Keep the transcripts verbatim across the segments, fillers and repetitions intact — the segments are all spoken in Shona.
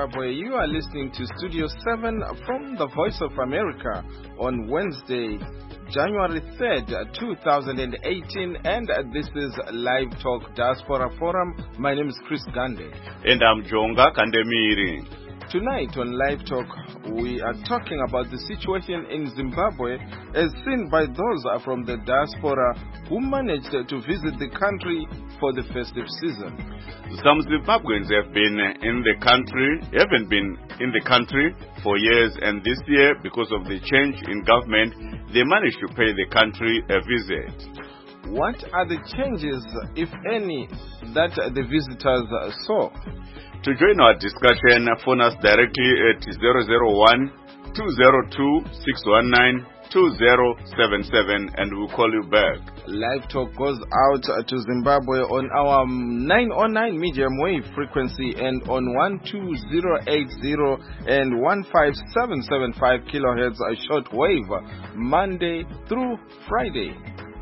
Zimbabwe. You are listening to Studio seven from the Voice of America on Wednesday, January third, two thousand eighteen, and this is Live Talk Diaspora Forum. My name is Chris Gande. And I'm Jonga Kandemiri. Tonight on Live Talk, we are talking about the situation in Zimbabwe as seen by those from the diaspora who managed to visit the country for the festive season. Some Zimbabweans have been in the country, haven't been in the country for years, and this year, because of the change in government, they managed to pay the country a visit. What are the changes, if any, that the visitors saw? To join our discussion, phone us directly at zero zero one, two zero two, six one nine, two zero seven seven and we'll call you back. Live Talk goes out to Zimbabwe on our nine oh nine medium wave frequency and on one two zero eight zero and one five seven seven five kilohertz a short wave, Monday through Friday.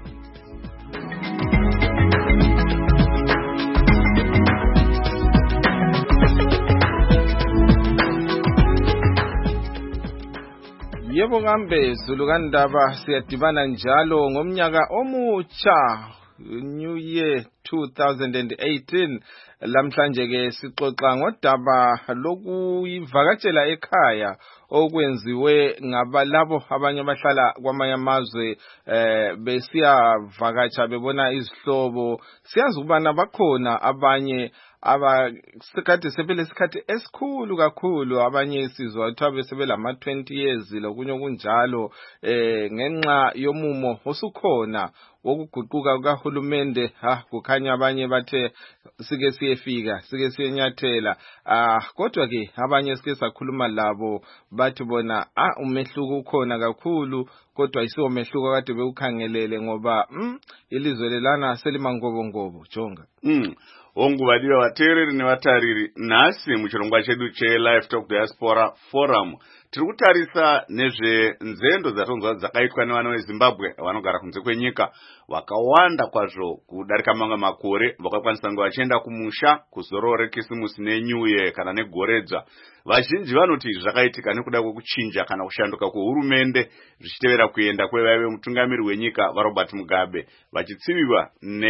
Yebo kambe Zulukandaba siyadibana njalo ngomnyaka omutsha New Year two thousand eighteen. Lamhlanje ke sixoxa ngodaba lokuyivakatshela ekhaya okwenziwe ngabalabo abanye abahlala kwamanye amazwe eh besiyavakatsha bebona izihlobo. Siyazi ukubana bakhona abanye abasikade sebele isikhathi esikhulu kakhulu, abanye sizwa ukuthi besebelama twenty years lokunye kunjalo eh ngenxa yomumo osukhona wokuguquka kukaHulumende. Ha kukhanya abanye bathe sike siyefika sike siyenyathela, ah kodwa ke abanye sike sakhuluma labo bathi bona ah umehluko ukhona kakhulu, kodwa isiwo mehluko kade bewukhangelele ngoba mm, ilizwe lelana selimangobo ngobo. Jonga mm. Ongubadiwa vateereri nevatariri, nhasi muchirongwa chedu che-Live Talk Diaspora Forum tiri kutarisa nezvenzendo dzatonzwa dzakaitwa nevana veZimbabwe vanogara kunze kwenyika vakawanda kwazvo kudarika mamwe makore, vakakwanisa kunge vachienda kumusha kuzororo rekisimusi neNew Year kana negoredzva. Vazhinji vanoti izvi zvakaitika nekuda kwekuchinja kana kushanduka kwehurumende zvichitevera kuenda kwevaive mutungamiri wenyika vaRobert Mugabe, vachitsiviwa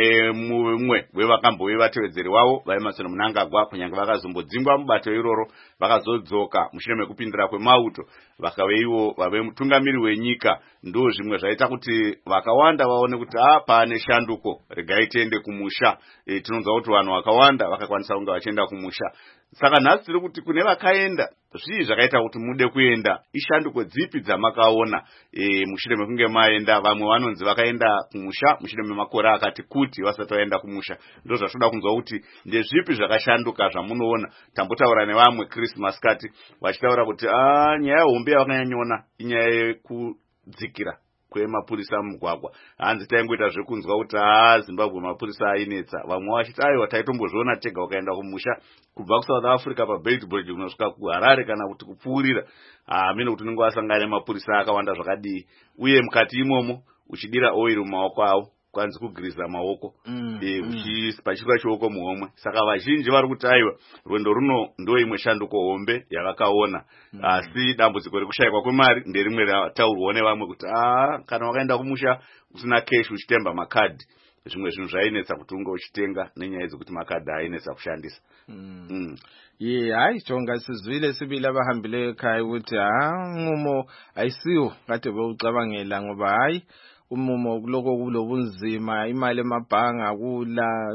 nemumwe wevakambove vatevedzeri wavo vaEmmerson Mnangagwa, kunyange vakazombodzingwa mubato iroro vakazodzoka mushure mekupindira kwemauto vakave ivo vave mutungamiri wenyika. Ndo zvimwe zvaita kuti vakawanda vaone kuti ah pane shanduko, regai tiende kumusha. E, tinonzwa kuti vanhu vakawanda vakakwanisa kunge vachienda kumusha. Saka nhasi tiri kuti kune vakaenda, zvii zvakaita kuti mude kuenda, ishanduko dzipi dzamakaona e, mushure mekunge maenda. Vamwe vanonzi vakaenda kumusha mushure memakore akati kuti vasati vaenda kumusha. Ndo zvatoda kunzwa kuti ndezvipi zvakashanduka zvamunoona. Tambotaura nevamwe Christmas kati vachitaura kuti ah nyaya hombe yavakanyanyona inyaya yekudzikira kwemapurisa mugwagwa. Hanzi taingoita zvekunzwa kuti ah Zimbabwe mapurisa ainetsa. Vamwe vachiti aiwa taitombozviona tega ukaenda kumusha kubva kuSouth Africa paBeltbridge kunosvika kuHarare kana kuti kupfuurira. Ah mino kuti unenge wasangana nemapurisa akawanda zvakadii, uye mukati imomo uchidira oil mumaoko avo, kwanzi kugiriza maoko mm, e, mm. uchipachirwa chioko muhomwe. Saka vazhinji vari kuti aiwa rwendo runo ndo imwe shanduko hombe yavakaona. mm. Asi dambudziko rekushayikwa kwemari nderimwe rataurwawo nevamwe kuti ah kana wakaenda kumusha usina cash uchitemba makadhi, zvimwe zvinhu zvainetsa kuti unge uchitenga nenyaya dzekuti makadhi ainetsa kushandisa. mm. mm. Ye hayi Jonga sizwile sibili abahambileyo ekhaya ukuthi ah umumo ayisiwo kade bewucabangela, ngoba hayi umumo kuloko kulobunzima, imali emabhanga kula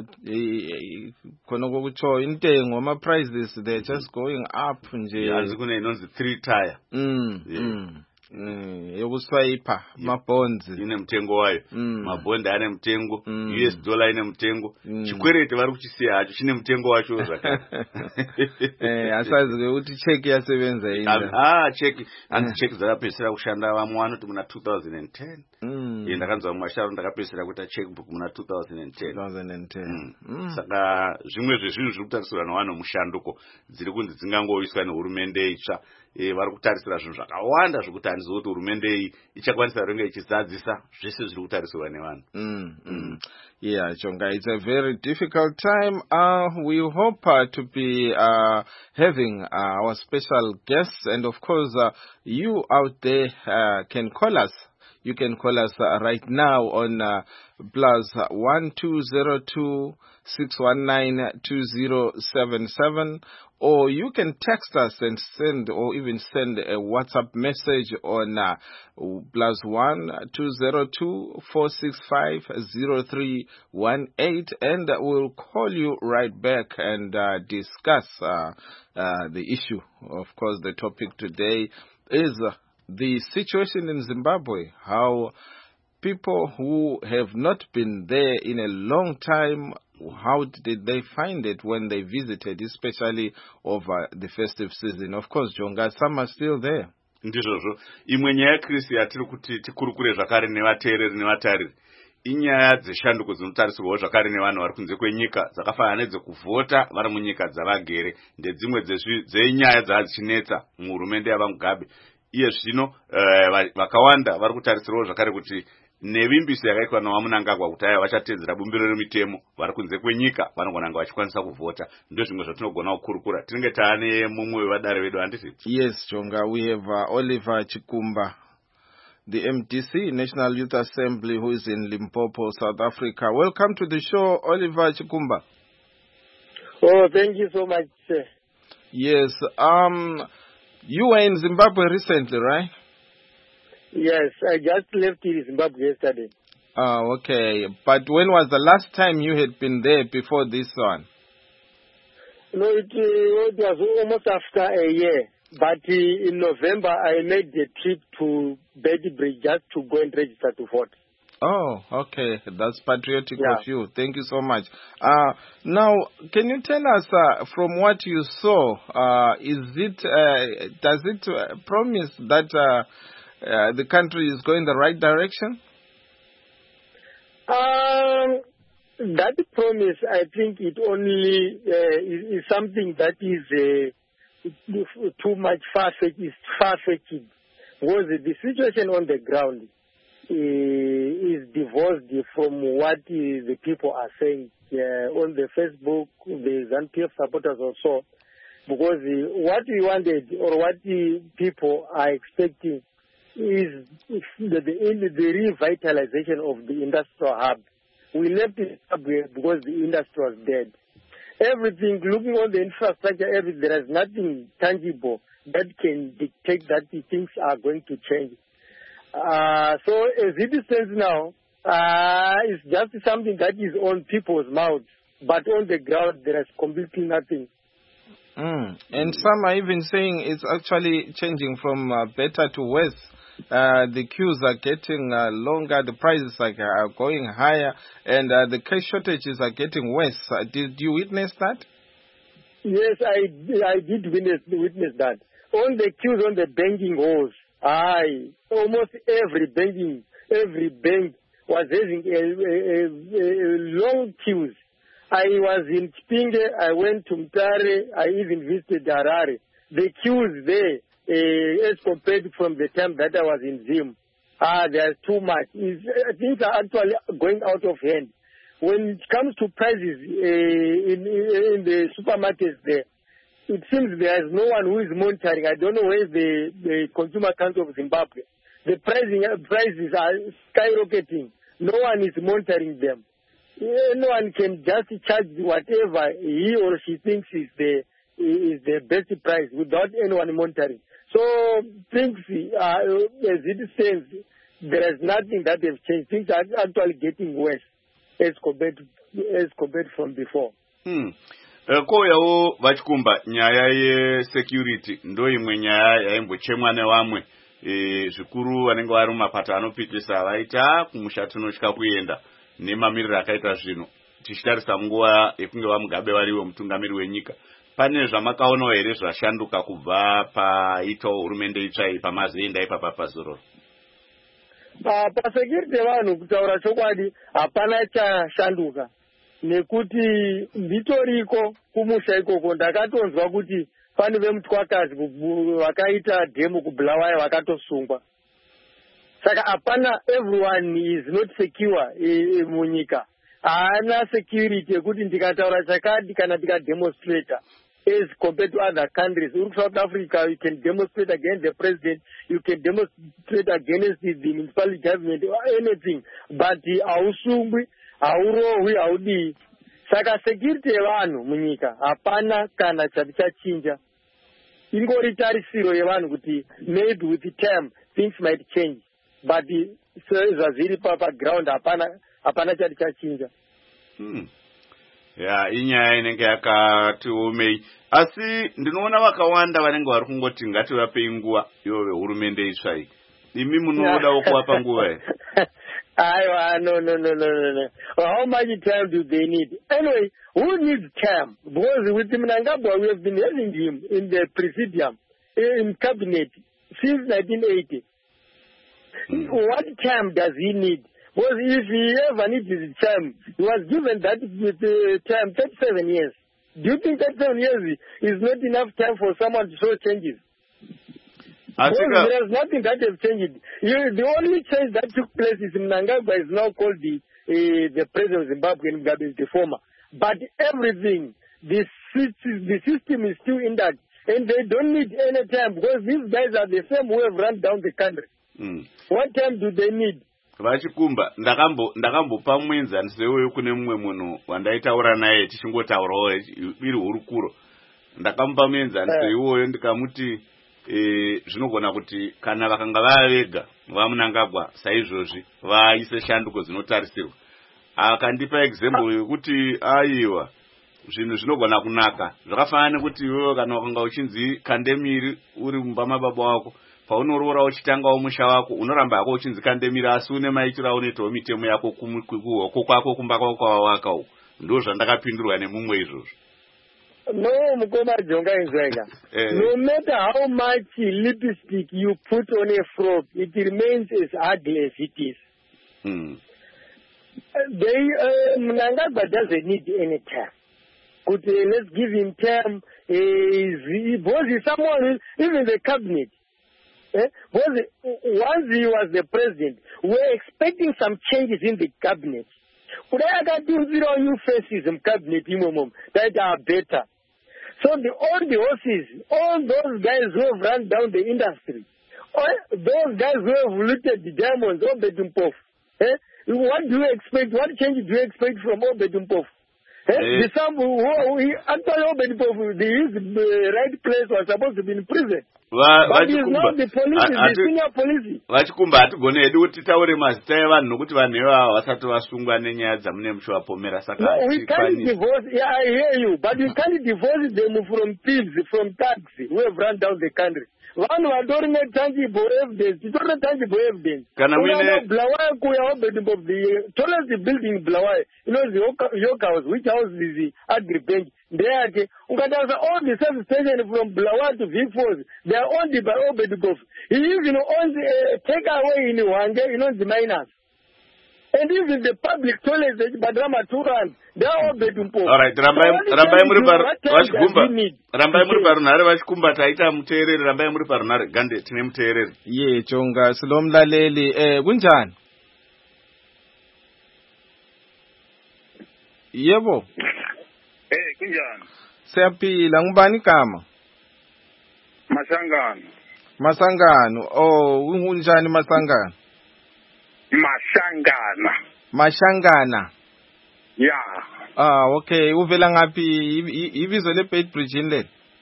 khona kokutsho intengo ama prices they just going up nje. Yazi kune inonzi three tire mm yeah. mm. Mm, yokuswiper mabonds ine mtengo wayo. mm. Mabonds ane mtengo. mm. U S dollar ine mtengo. mm. Chikwereti vari kuchisiya hacho chine mtengo wacho zvakare. Eh asazi ukuthi check yasebenza yini. Ah check anzi check dzakapedzisira kushanda vamwe vanoti muna two thousand ten. mm. ndakanzwa mumasharo ndakapesera kuita checkbook muna two thousand ten. two thousand ten. Mm. Mm. Saka zvimwe zvezvinhu zviri kutarisirwa navanhu mushanduko dziri kunzi dzingangoiswa nehurumende itsva. E, vari kutarisira zvinhu zvakawanda zvokuti handizivi kuti hurumende iyi ichakwanisa ringe ichizadzisa zvese zviri kutarisirwa nevanhu. Mm, mm. Yeah, Chonga, it's a very difficult time. Uh, we hope uh, to be uh, having uh, our special guests, and of course, uh, you out there uh, can call us. You can call us uh, right now on uh, plus one two zero two six one nine two zero seven seven, or you can text us and send, or even send a WhatsApp message on uh, plus one two zero two four six five zero three one eight, and we'll call you right back and uh, discuss uh, uh, the issue. Of course, the topic today is uh, the situation in Zimbabwe, how people who have not been there in a long time, how did they find it when they visited, especially over the festive season? Of course, Jonga, some are still there. Ndizvozvo. Imwe nyaya Chris yatiri kuti tikurukure zvakare nevateereri nevatariri inyaya dzeshanduko dzinotarisirwawo zvakare nevanhu vari kunze kwenyika dzakafanana nedzekuvhota vari munyika dzavagere ndedzimwe dzenyaya dzadzichinetsa muhurumende yavaMugabe. Iye zvino vakawanda vari kutarisirawo zvakare kuti nevimbiso yakaitwa naMnangagwa kuti aya vachatedzera bumbiro remitemo vari kunze kwenyika vanogona nga vachikwanisa kuvhota. Ndozvimwe zvatinogona kukurukura. Tinenge taane mumwe wevadare vedu handiti? Yes, Chonga, we have uh, Oliver Chikumba, the M D C, National Youth Assembly, who is in Limpopo, South Africa. Welcome to the show, Oliver Chikumba. Oh, thank you so much, sir. Yes, um, you were in Zimbabwe recently, right? Yes, I just left Zimbabwe yesterday. Oh, okay. But when was the last time you had been there before this one? No, it, uh, it was almost after a year. But uh, in November, I made the trip to Beitbridge just to go and register to vote. Oh, okay. That's patriotic Yeah. of you. Thank you so much. Uh, now, can you tell us uh, from what you saw, uh, is it, uh, does it uh, promise that uh, uh, the country is going the right direction? Um, that promise, I think it only uh, is, is something that is uh, too much far-fetched. Is far-fetched because the situation on the ground uh, is divorced from what uh, the people are saying uh, on the Facebook, the ZANU-P F supporters also. Because uh, what we wanted or what the people are expecting is the, the, the revitalization of the industrial hub. We left it because the industry was dead. Everything, looking on the infrastructure, everything, there is nothing tangible that can dictate that the things are going to change. Uh, so as it stands now, uh, it's just something that is on people's mouths, but on the ground there is completely nothing. Mm. And some are even saying it's actually changing from uh, better to worse. Uh, the queues are getting uh, longer, the prices are, are going higher, and uh, the cash shortages are getting worse. Uh, did you witness that? Yes, I, I did witness, witness that. On the queues, on the banking halls, I, almost every banking, every bank was having a, a, a, a long queues. I was in Chipinge, I went to Mtare, I even visited Harare. The queues there, Uh, as compared from the time that I was in Zim, ah, there's too much. It's, uh, things are actually going out of hand. When it comes to prices uh, in, in the supermarkets there, it seems there is no one who is monitoring. I don't know where is the, the Consumer Council of Zimbabwe. The pricing, uh, prices are skyrocketing. No one is monitoring them. Uh, no one can just charge whatever he or she thinks is the, is the best price without anyone monitoring. So things, uh, as it stands, there is nothing that has changed. Things are actually getting worse as compared, as compared from before. Hmm. Koyawo vachikumba nyaya yesecurity ndo imwe nyaya yaimbochemwa nevamwe zvikuru vanenge vari mumapato anopitisa vaita kumusha tinotya kuenda nemamiriro akaita zvino tichitarisa munguva yekunge vaMugabe variwo mutungamiri wenyika. Pane zvamakaonawo here zvashanduka kubva paitwa hurumende itsva iyi pamazoenda ipapa pazororo? uh, pasecurity vanhu kutaura chokwadi hapana chashanduka nekuti nditoriko kumusha ikoko ndakatonzwa kuti pane vemutwakazi vakaita dhemu kubulawayo vakatosungwa. Saka hapana, everyone is not secure e, e, munyika. Haana security yekuti ndikataura chakadi kana ndikademonstrata as compared to other countries. In South Africa, you can demonstrate against the president, you can demonstrate against the, the municipal government or anything, but hausungwi, haurohwi, haudii. Saka security yevanhu munyika hapana kana chati chachinja. Ingori tarisiro yevanhu kuti maybe with the time things might change, but zvazviri paground hapana hapana chati chachinja. Hmm. Ya inyaya inenge yakati omei, asi ndinoona vakawanda vanenge vari kungoti ngativape nguva ivo vehurumende itsva iyi. Imi munodawo kuvapa nguva here? Aiwa, no, no, no, no, no, no. How much time do they need? Anyway, who needs time? Because with Mnangagwa, we have been having him in the presidium, in cabinet, since nineteen eighty. Mm. What time does he need? Because if he ever needs his time, he was given that uh, time, thirty-seven years. Do you think thirty-seven years is not enough time for someone to show changes? Well, there is nothing that has changed. You, the only change that took place is Mnangagwa is now called the uh, the president of Zimbabwe, and Mugabe is the former. But everything, the, the system is still intact, and they don't need any time because these guys are the same who have run down the country. Mm. What time do they need? Vachikumba ndakambo ndakambopa muenzanisewo kune mumwe munhu wandaitaura naye tichingotaurawo iri hurukuro. Ndakamupa muenzaniso iwoyo ndikamuti Eh, zvinogona kuti kana vakanga vavega vaMnangagwa saizvozvi vaise shanduko dzinotarisirwa. Akandipa example yekuti aiwa zvinhu zvinogona kunaka. Zvakafanana nekuti iwewe kana wakanga uchinzi kandemiri uri mumba mababa wako, paunoroora uchitangawo musha wako unoramba hako uchinzi kandemiri, asi une maitiro aunoitawo mitemo yako kuhoko kwako kumba kwako kwawaka uko. Ndo zvandakapindurwa nemumwe izvozvo. No, Mukoma Jonga Nzega. No matter how much lipstick you put on a frog, it remains as ugly as it is. Mm. They, uh, Mnangagwa doesn't need any time. But, uh, let's give him time. Uh, he was someone, even the cabinet. Eh? Was, once he was the president, we were expecting some changes in the cabinet. But I got two zero new faces in cabinet that are better. So the, all the horses, all those guys who have run down the industry, all those guys who have looted the diamonds, Obedumpov, eh? What do you expect? What change do you expect from Obedumpov? Eh? Eh. The some who, who actually Obedumpov, his uh, right place was supposed to be in prison. Va, but he's not the police, the senior police. Vachikumba hatigone hedu kuti taure mazita evanhu nokuti vanhu ivava vasati vasungwa nenyaya dzamune muchivapomera saka no, we can't divorce. Yeah, I hear you, but we can't divorce them from thieves, from thugs who have run down the country. Vanhu vatorine tangible evidence, titorine tangible evidence. Kana mwine Bulawayo kuya Obedumpov of the tallest building in Bulawayo, you know the York House, which house is the Agri-Bank. There, all the service stations from Bulawayo to Vifo's, they are owned by Obedumpov. He even owns a takeaway in Wange, you know, the miners. And even the public toilets, the Badrama Turan, they are Obedumpov. All right, Rambai Muriparu, Vashkumba, Rambai Muriparu, Nare Vashkumba, Taita Mutere, Rambai Muriparu, Nare Gande, Tinem Tere. Ye, Chonga, Salom Laleli, eh, Gunjan. Yebo. Eh, kunjani? Siyaphila, ngubani kama? Masangano. Masangano. Oh, unjani Masangano? Masangana. Mashangana. Yeah. Ah, okay. Uvela ngaphi ibizo le Beitbridge le?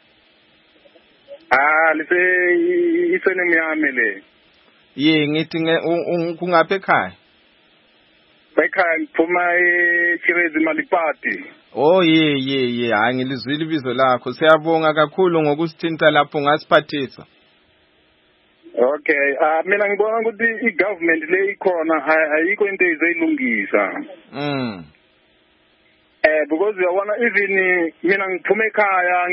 Ah, lise isene yami le. Ye, ngithi ungaphi ekhaya? Ekhaya ngiphuma eChirezi Malipati. Oh ye ye ye, hayi ngilizwile ibizo lakho. Siyabonga kakhulu ngokusithinta lapho ngasiphathisa. Okay, ah mina ngibona ukuthi igovernment le ikhona ayikho into ezayilungisa. Mm. Eh because uyabona even mina ngiphume ekhaya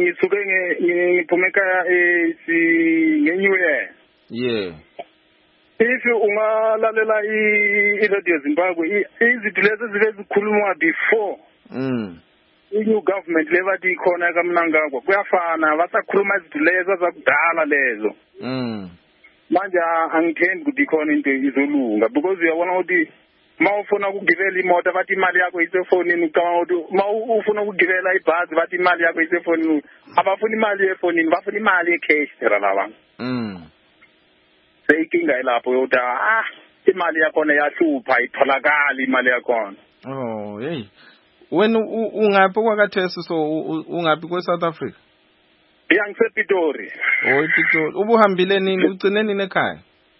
ngisuke ngiphume ekhaya eh si ngeNew Year. Yeah. if ungalalela i-Radio Zimbabwe izinto lezi zive zikhulumwa before mm i-new government lebathi ikhona kaMnangagwa kuyafana basakhuluma izinto lezo zakudala lezo mm manje angithembi ukuthi ikhona into izolunga because uyabona ukuthi ma ufuna ukugibela imoto bathi imali yakho isefonini ucabanga ukuthi ma ufuna ukugibela ibhasi bathi imali yakho isefonini abafuna imali yefonini bafuna imali yecash laba mm seyinkinga ilapho yokuthi ah imali yakhona yahlupha itholakala imali yakhona. Oh hey wena ungaphi kwakatheso so ungaphi kwe South Africa? Yeah, ngisePitori. Oh ePitori ubuhambile nini ugcine nini ekhaya?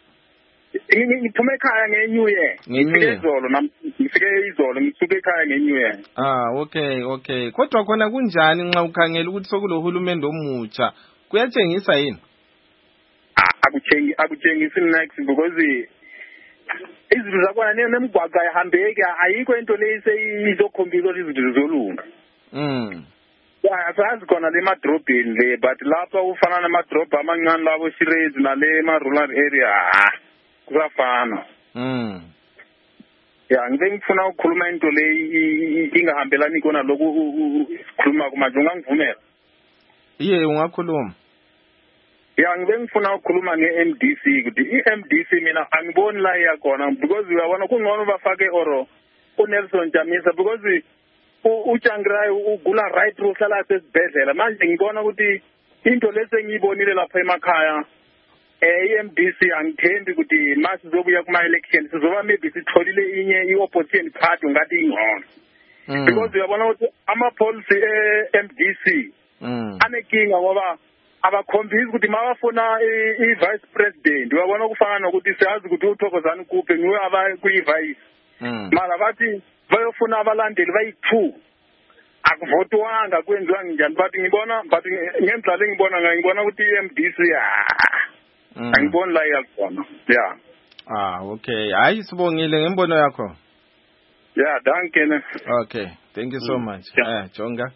Ngiphume ekhaya ngeNew Year. Ngifike izolo ngifike izolo ngisuke ekhaya ngeNew Year. Ah okay okay kodwa khona kunjani nxa ukhangela ukuthi sokulohulumende omutsha kuyatshengisa yini? Akuthengi akutshengisi next because izinto zakwana nemigwaqa ayihambeki ayikho into leyiseyizokhombisa ukuthi izinto zizolunga. Mm. Yeah, asazi khona le madrobheni le but lapha ufana namadrobha amancane labo Shirezi nale ma rural area kuyafana. Mm. Yeah, ngibe ngifuna ukukhuluma into le ingahambelani kona lokhu sikhuluma kumanje ungangivumela? Iye ungakhuluma. Yeah, ngibe ngifuna ukukhuluma nge-M D C ukuthi i-M D C mina angiboni la yakhona because uyabona kungcono bafake oro uNelson Chamisa because uChangrai ugula right through hlala sesibhedlela manje ngibona ukuthi into lesengiyibonile lapha emakhaya eh i-M D C angithembi ukuthi mase sizobuya kuma election sizoba maybe sitholile inye i-opposition party ngathi ingcono because uyabona ukuthi ama policy e-M D C anekinga ngoba abakhombisa ukuthi mabafuna i-vice president uyabona kufana nokuthi siyazi ukuthi uThokozani Kuphe niwe aba kuyi-vice mara bathi bayofuna abalandeli bayi-two akuvotwanga kwenziwa njani but ngibona but ngendlela engibona ngayo ngibona ukuthi i-M D C angiboni la yakhona. Yeah. Ah okay hayi sibongile ngembono yakho. Yeah, danke. Okay, thank you so much. Yeah. Uh, Jonga.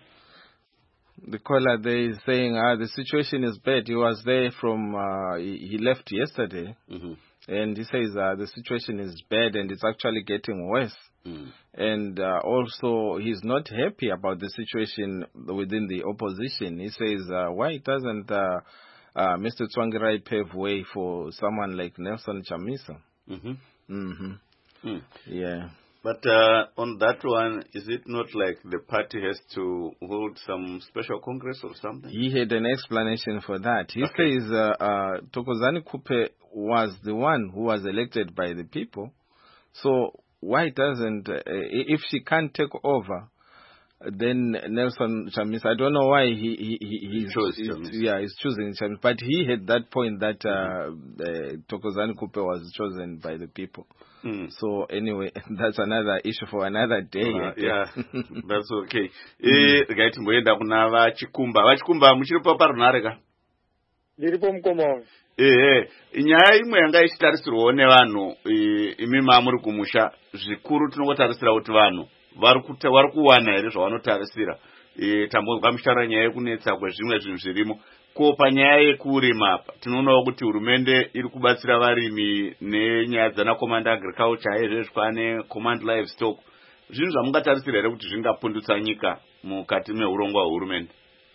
The caller there is saying uh, the situation is bad. He was there from, uh, he, he left yesterday. Mm-hmm. And he says uh, the situation is bad and it's actually getting worse. Mm. And uh, also he's not happy about the situation within the opposition. He says, uh, why doesn't uh, uh, Mister Tsvangirai pave way for someone like Nelson Chamisa? Mm-hmm. Mm-hmm. Mm. Yeah. But uh, on that one, is it not like the party has to hold some special congress or something? He had an explanation for that. He okay. says uh, uh, Thokozani Kuphe was the one who was elected by the people. So why doesn't, uh, if she can't take over, then Nelson Chamisa, I don't know why he, he, he he's, he's, yeah, he's choosing Chamisa. But he had that point that uh, uh, Thokozani Kuphe was chosen by the people. Mm. So anyway, that's another issue for another day. Uh, yeah, that's okay. Eh, gaiti mboenda kuna vachikumba. Vachikumba muchiripo parunare ka? Ndiripo mkomo. Eh, nyaya imwe yanga ichitarisirwa nevanhu imi mamuri kumusha zvikuru tinongotarisira kuti vanhu vari kuta vari kuwana here zvavanotarisira. Eh, tambozwa mushara nyaya yekunetsa kwezvimwe zvinhu zvirimo. Ko panyaya yekurima apa tinoonawo kuti hurumende iri kubatsira varimi nenyaya dzana command agriculture ezvezvikwane command livestock zvinhu zvamungatarisira here kuti zvingapundutsa nyika mukati meurongwa hwehurumende.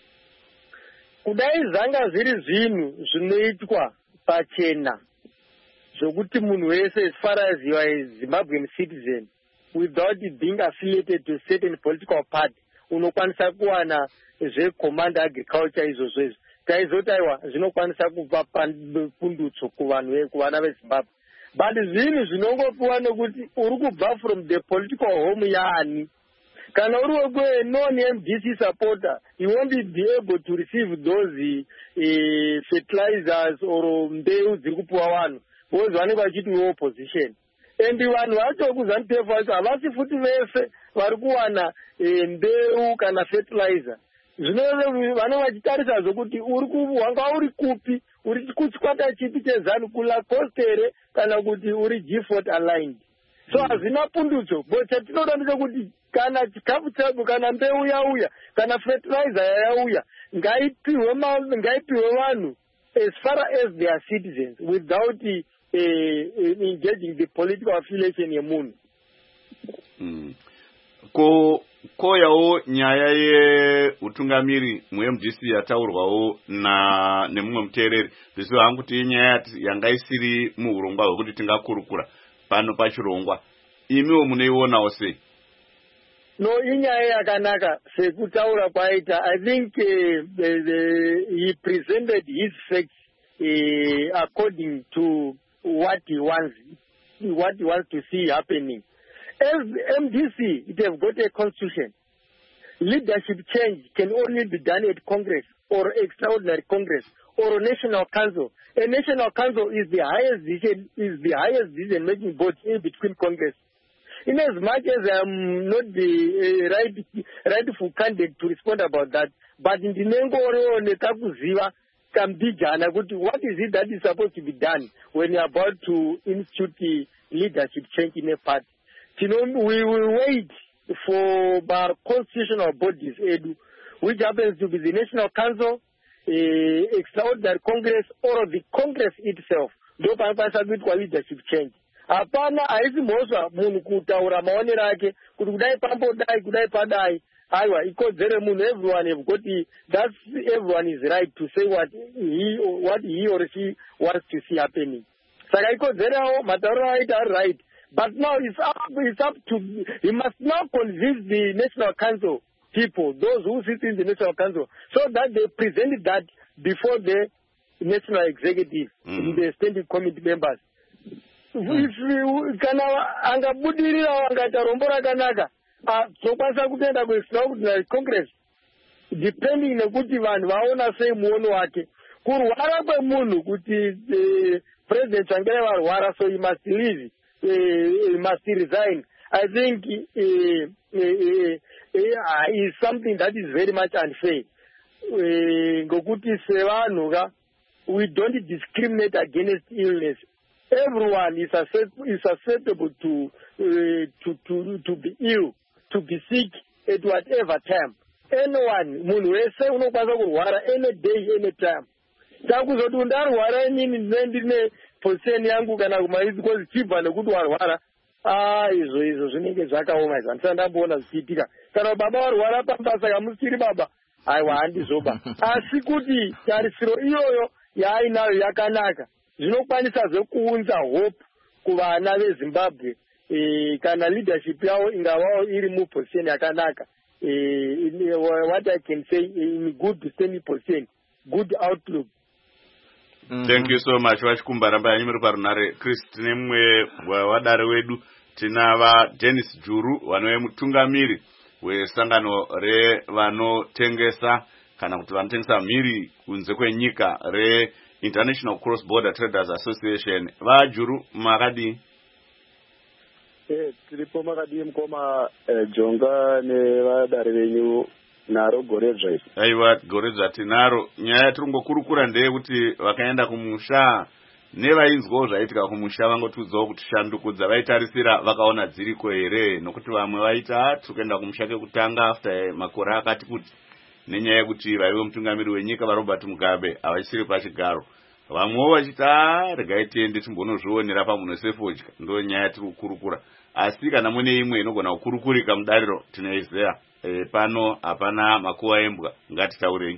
Kudai zvanga zviri zvinhu zvinoitwa pachena zvokuti munhu wese as far as you are a Zimbabwean citizen without being affiliated to a certain political party unokwanisa kuwana zvecommand agriculture izvozvo izvo taizotaiwa zvinokwanisa kupa pundutso kuvanhu kuvana veZimbabwe but zvinhu zvinongopiwa nekuti uri kubva from the political home yaani kana uri wekwe non-M D C supporter you won't be able to receive those uh, fertilizers or mbeu dziri kupiwa vanhu because vanenge vachiti we opposition and vanhu vacho kuZANU-P F vacho havasi futi vese vari kuwana mbeu kana fertilizer zvino vanenge vachitarisa zvokuti uri wanga uri kupi uri kuchikwata chipi cheZANU kuLacoste here kana kuti uri G forty aligned so hazvina pundutso but chatinoda ndechekuti kana chikafu chako kana mbeu yauya kana fertilizer yauya ngaipiwe ngaipiwe vanhu as far as they are citizens without uh, engaging the political affiliation yemunhu. Mm. Ko koyawo nyaya yeutungamiri mu-M D C yataurwawo na nemumwe muteereri zviziva hangu kuti inyaya yanga isiri muurongwa hwekuti tingakurukura pano pachirongwa. Imiwo munoionawo sei? No, inyaya yakanaka sekutaura kwaita. I think uh, the, the, he presented his facts uh, according to what he wants, what he wants to see happening. As M D C, it has got a constitution. Leadership change can only be done at Congress or extraordinary Congress or a national council. A national council is the highest decision, is the highest decision-making body in between Congress. In as much as I'm not the uh, right, rightful candidate to respond about that, but in the Nengo Nekakuziva, Kambijana, what is it that is supposed to be done when you're about to institute the leadership change in a party? You know, we will wait for our constitutional bodies, which happens to be the National Council, uh, Extraordinary Congress, or the Congress itself. Ndo pasa kuitwa leadership change. Hapana haisi moswa munhu kutaura maonero ake kuti kudai pambodai kudai padai. Aiwa ikodzero munhu, everyone have got the, that's everyone is right to say what he what he or she wants to see happening. Saka ikodzero matauro aita are right. But now it's up, it's up to, he must now convince the National Council people, those who sit in the National Council, so that they present that before the National Executive, mm. the Standing Committee members. If kana angabudirira angatarombora kanaka, tokwanisa kuenda kuextraordinary Congress, depending nekuti vanhu vaona sei muono wake. Kurwara kwemunhu kuti President Tsvangirai varwara, so he must leave. Uh, must resign. I think uh, uh, uh, uh, is something that is very much unfair. Uh, we don't discriminate against illness. Everyone is susceptible, is susceptible to, uh, to to to be ill, to be sick at whatever time. Anyone, munwese unokwanisa kurwara any day, any time. Takuzoti ndarwara inini ndine position yangu kana kumaizi because chibva nekuti warwara, ah izvo izvo zvinenge zvakaoma izvo handisati ndamboona zvichiitika. Kana baba warwara pambasa kamusiri baba, aiwa handizoba. Asi kuti tarisiro iyoyo yaainayo yakanaka, zvinokwanisazve kuunza hope kuvana veZimbabwe e, kana leadership yavo ingavawo iri muposition yakanaka. E, what I can say in good standing position, good outlook. Mm-hmm. Thank you so much. Vachikumba ramba yanyu muri parunare. Chris, tine mumwe wadare wedu tinava Dennis Juru vanove mutungamiri wesangano revanotengesa kana kuti vanotengesa mhiri kunze kwenyika re International Cross Border Traders Association. Va Juru makadi? Eh, tiripo makadi mkoma eh, jonga ne vadare venyu naro goredzva. Aiwa goredzva tinaro. Nyaya tiringokurukura ndeye kuti vakaenda kumusha nevainzwawo zvaitika kumusha vangotudzawo kuti shandukudza vaitarisira vakaona dziriko here, nokuti vamwe vaita tikuenda kumusha kekutanga after makore akati kuti nenyaya yekuti vaive mutungamiri wenyika vaRobert Mugabe havachisiri pachigaro. Vamwewo vachita regai tiende timbonozvionera pamunhosefodya. Ndo nyaya tiri kukurukura. Asi kana mune imwe inogona kukurukurika mudariro tinoizeya. E, pano hapana makuva embwa, ngatitaurei.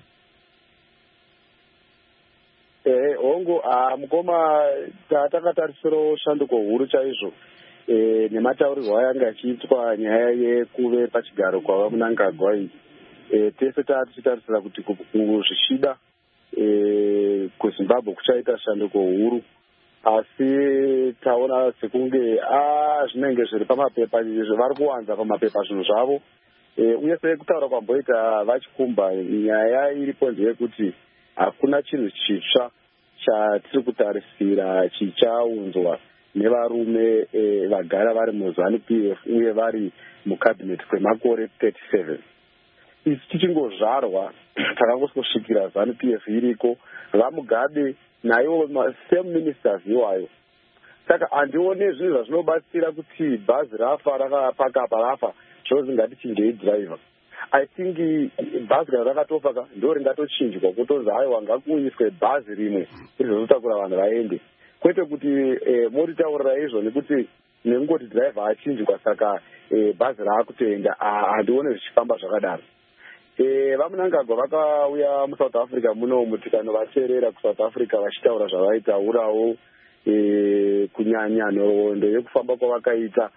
Eh, hongu ah, mukoma takatarisiro shanduko huru chaizvo eh, nemataurirwo ayanga achiitwa nyaya yekuve pachigaro kwava Mnangagwa iyi. Eh, tese taatichitarisira kuti zvichida eh, kuZimbabwe kuchaita shanduko huru, asi taona sekunge ah zvinenge zviri pamapepa zvari kuwanza pamapepa zvinhu zvavo. Eh, uye sekutaura kwamboita Vachikumba, nyaya iripo ndeyekuti hakuna chinhu chitsva chatiri kutarisira chichaunzwa nevarume eh, vagara vari muZanu P F uye vari mucabinet kwemakore thirty-seven. Isi tichingozvarwa takangosvika Zanu P F iriko, vaMugabe naivo same ministers iwayo. Saka handione zvinhu zvazvinobatsira kuti bhazi rafa rakapaka rafa chose ngati chinjei driver. I think bhazi kana rakatopaka ndo ringatochinjwa kutonzi haiwa ngakuiswe bhazi rimwe rizozotakura vanhu vaende. kwete kuti eh, moritaurira izvo nekuti nekungoti dhiraivha achinjwa saka eh, bhazi raakutoenda handione zvichifamba zvakadaro. Eh, vamunangagwa vakauya muSouth Africa munomu tikanovateerera kuSouth Africa vachitaura zvavaitaurawo eh, kunyanya nhoroondo yekufamba kwavakaita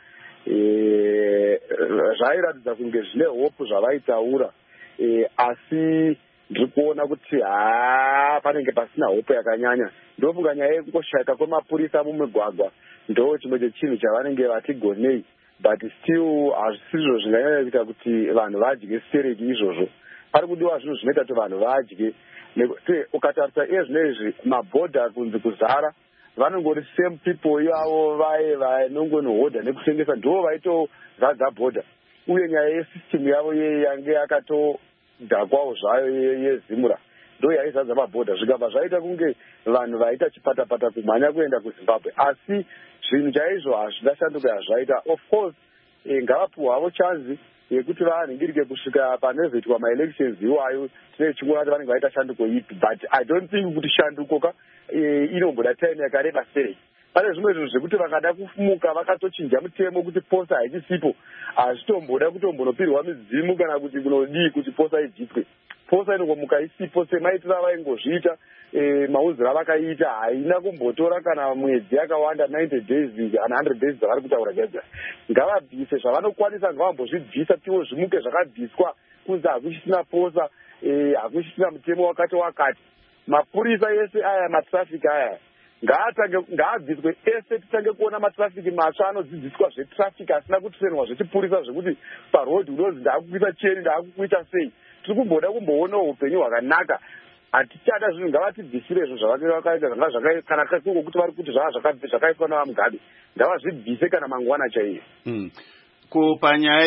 eh, zvairatidza kunge zvine hope zvavaitaura eh, asi ndiri kuona kuti haa panenge pasina hope yakanyanya. Ndofunga nyaya yekungoshaika kwemapurisa mumigwagwa ndo chimwe chinhu chavanenge vatigonei, but still hazvisizvo zvinganyanya kuita kuti vanhu vadye sereki izvozvo. Pari kudiwa zvinhu zvinoita kuti vanhu vadye, nekuti ukatarisa iye zvino izvi mabhodha kunzi kuzara, vanongori same people ivavo vaye vanongonihodha nekutengesa ndo vaitozadza bhodha, uye nyaya yesystem yavo yange yakatodhakwawo zvayo yezimura ndo yaizadza mabhodha, zvikabva zvaita kunge vanhu vaita chipatapata kumhanya kuenda kuZimbabwe. Asi zvinhu chaizvo hazvina shanduka yazvaita. Of course e, ngavapiwa havo chanzi yekuti vanhingirike kusvika panozoitwa maelections iwayo tine chingona kuti vanenge vaita shanduko ipi, but I don't think kuti shanduko ka e, inomboda time yakareba sei. Pane zvimwe zvinhu zvekuti vakada kufumuka vakatochinja mutemo kuti posa haichisisipo, hazvitomboda kutombonopirwa midzimu kana kuti kunodii kuti posa ibviswe. Posa inongomuka isipo semaitira vaingozviita e, maunziro avakaita haina kumbotora kana mwedzi yakawanda ninety days kana one hundred days dzavari kutaura gaga. Ngavabvise zvavanokwanisa, ngavambozvibvisa tiwo zvimuke zvakabviswa kunzi hakuchisina posa, e, hakuchisina mutemo wakati wakati. Mapurisa ese aya matrafiki aya ngaabviswe ese, titange kuona matrafiki matsva anodzidziswa zvetrafiki asina kutrenwa zvechipurisa zvekuti parodhi unozi ndaakukuita cheni ndaakukuita sei. Tiri kumboda kumboonawo upenyu hwakanaka. Hatichada zvinhu, ngavatibvisire izvo zvavakaita zvanga kana kungokuti vari kuti zvava zvakaitwa navamugabe ngavazvibvise kana mangwana chaiyo. Mm. Kupanyaya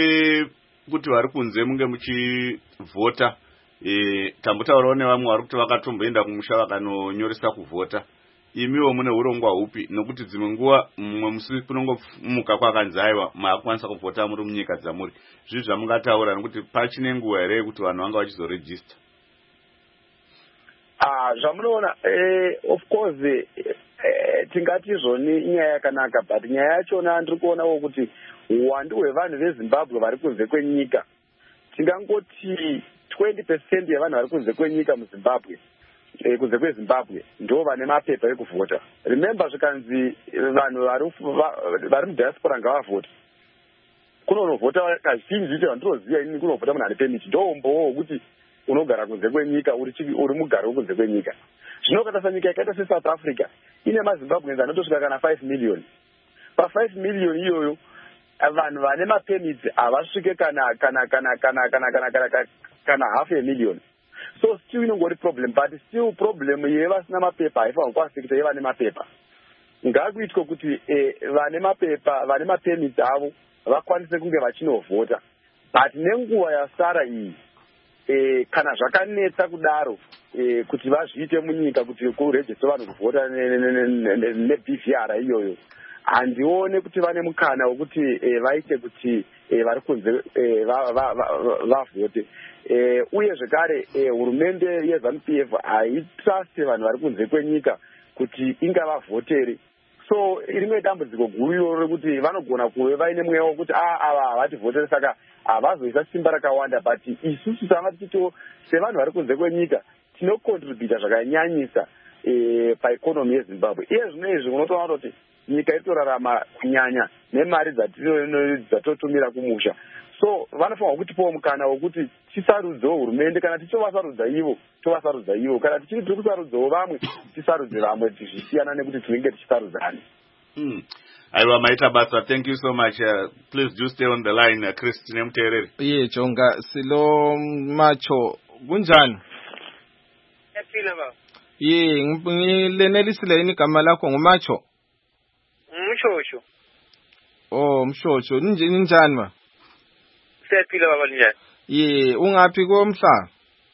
yekuti vari kunze munge muchivhota, e, tambotaurawo nevamwe vari kuti vakatomboenda kumusha vakanonyoresa kuvhota, imiwo mune urongwa hupi? Nokuti dzimwe nguva mumwe musi kunongomuka kwakanzi aiwa maakwanisa kuvhota muri munyika dzamuri. Zvizvi zvamungataura nokuti pachine nguva here yekuti vanhu vanga vachizorejista? Ah, zvamunoona eh, of course eh, eh, tingati izvoni inyaya yakanaka, but nyaya yachona ndiri kuonawo kuti uwandu hwevanhu veZimbabwe vari kunze kwenyika, tingangoti twenty percent yevanhu vari kunze kwenyika muZimbabwe, eh, kunze kweZimbabwe ndo vane mapepa ekuvhota. Remember zvikanzi vanhu vari mudiaspora ngavavhota, kunonovhota kazhinji icho vandinoziva inini kunovhota munhu ane pemiti, ndombowo wekuti unogara kunze kwenyika uri uri mugari wekunze kwenyika. Zvino ukatasa nyika yakaita seSouth Africa ine maZimbabweans anotosvika kana five million. Pa five million iyoyo vanhu vane mapemiti havasvike kana kana kana kana kana kana kana kana half a million. So still inongori problem, but still problem yevasina mapepa haifanirwi kukwanisa kuita yevane mapepa. Ngakuitwe kuti eh, vane mapepa vane mapemiti avo vakwanise kunge vachinovhota, but nenguva yasara iyi E, kana zvakanetsa kudaro e, kuti vazviite munyika kuti kurejista vanhu kuvhota ne-B V R iyoyo, handione kuti vane mukana wekuti e, vaite kuti e, vari kunze e, vavhote. E, uye zvekare e, hurumende yeZANU P F haitruste vanhu vari kunze kwenyika kuti ingavavhotere. So rimwe dambudziko guru iroro rekuti vanogona kuve vaine mweya wekuti ava havativhotere saka havazoisa simba rakawanda, but isusu tanga tichito sevanhu vari kunze kwenyika tinokontributa zvakanyanyisa e, paikonomi yeZimbabwe. Iye zvino izvi unotoona kuti nyika iritorarama kunyanya nemari dzatotumira kumusha. So vanofanirwa kutipawo mukana wekuti tisarudzewo hurumende, kana tichovasarudza ivo tovasarudza ivo, kana tichiri tiri kusarudzawo vamwe tisarudze vamwe, tichisiyana nekuti tinenge tichisarudzani. Mm. Aiwa maita basa, thank you so much. Uh, please do stay on the line, uh, Christine Mterere. Ye Jonga silo macho kunjani? Yaphila baba. Ye ngilenelisile ini igama lakho ngumacho? Mshosho. Oh mshosho, ninjani ma? Siyaphila baba njani? Ye ungaphi komhla?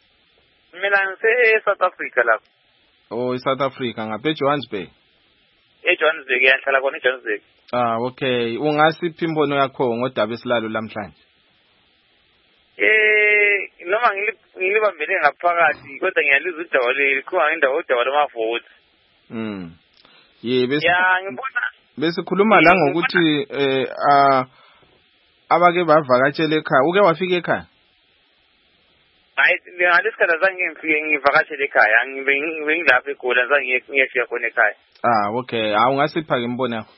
Mina ngise South Africa lapho. Oh eSouth Africa ngaphe Johannesburg. eJohannesburg yanhlala khona eJohannesburg. Ah okay, ungasiphi imbono yakho ngodaba esilalo lamhlanje? Eh noma ngilibambele ngaphakathi kodwa ngiyalizwa udaba leli kuba ngindawo udaba lwamavoti. Mm. Ye bese Ya ngibona bese khuluma la ngokuthi eh ah, abake bavakatshela ekhaya. Uke wafika ekhaya? hayi ngalesikhathi zange ngifike ngivakashele ekhaya ngibe ngibe ngilapha eGoli zange ngiyefika khona ekhaya. Ah, okay. Awu ngasipha ke imbono yakho.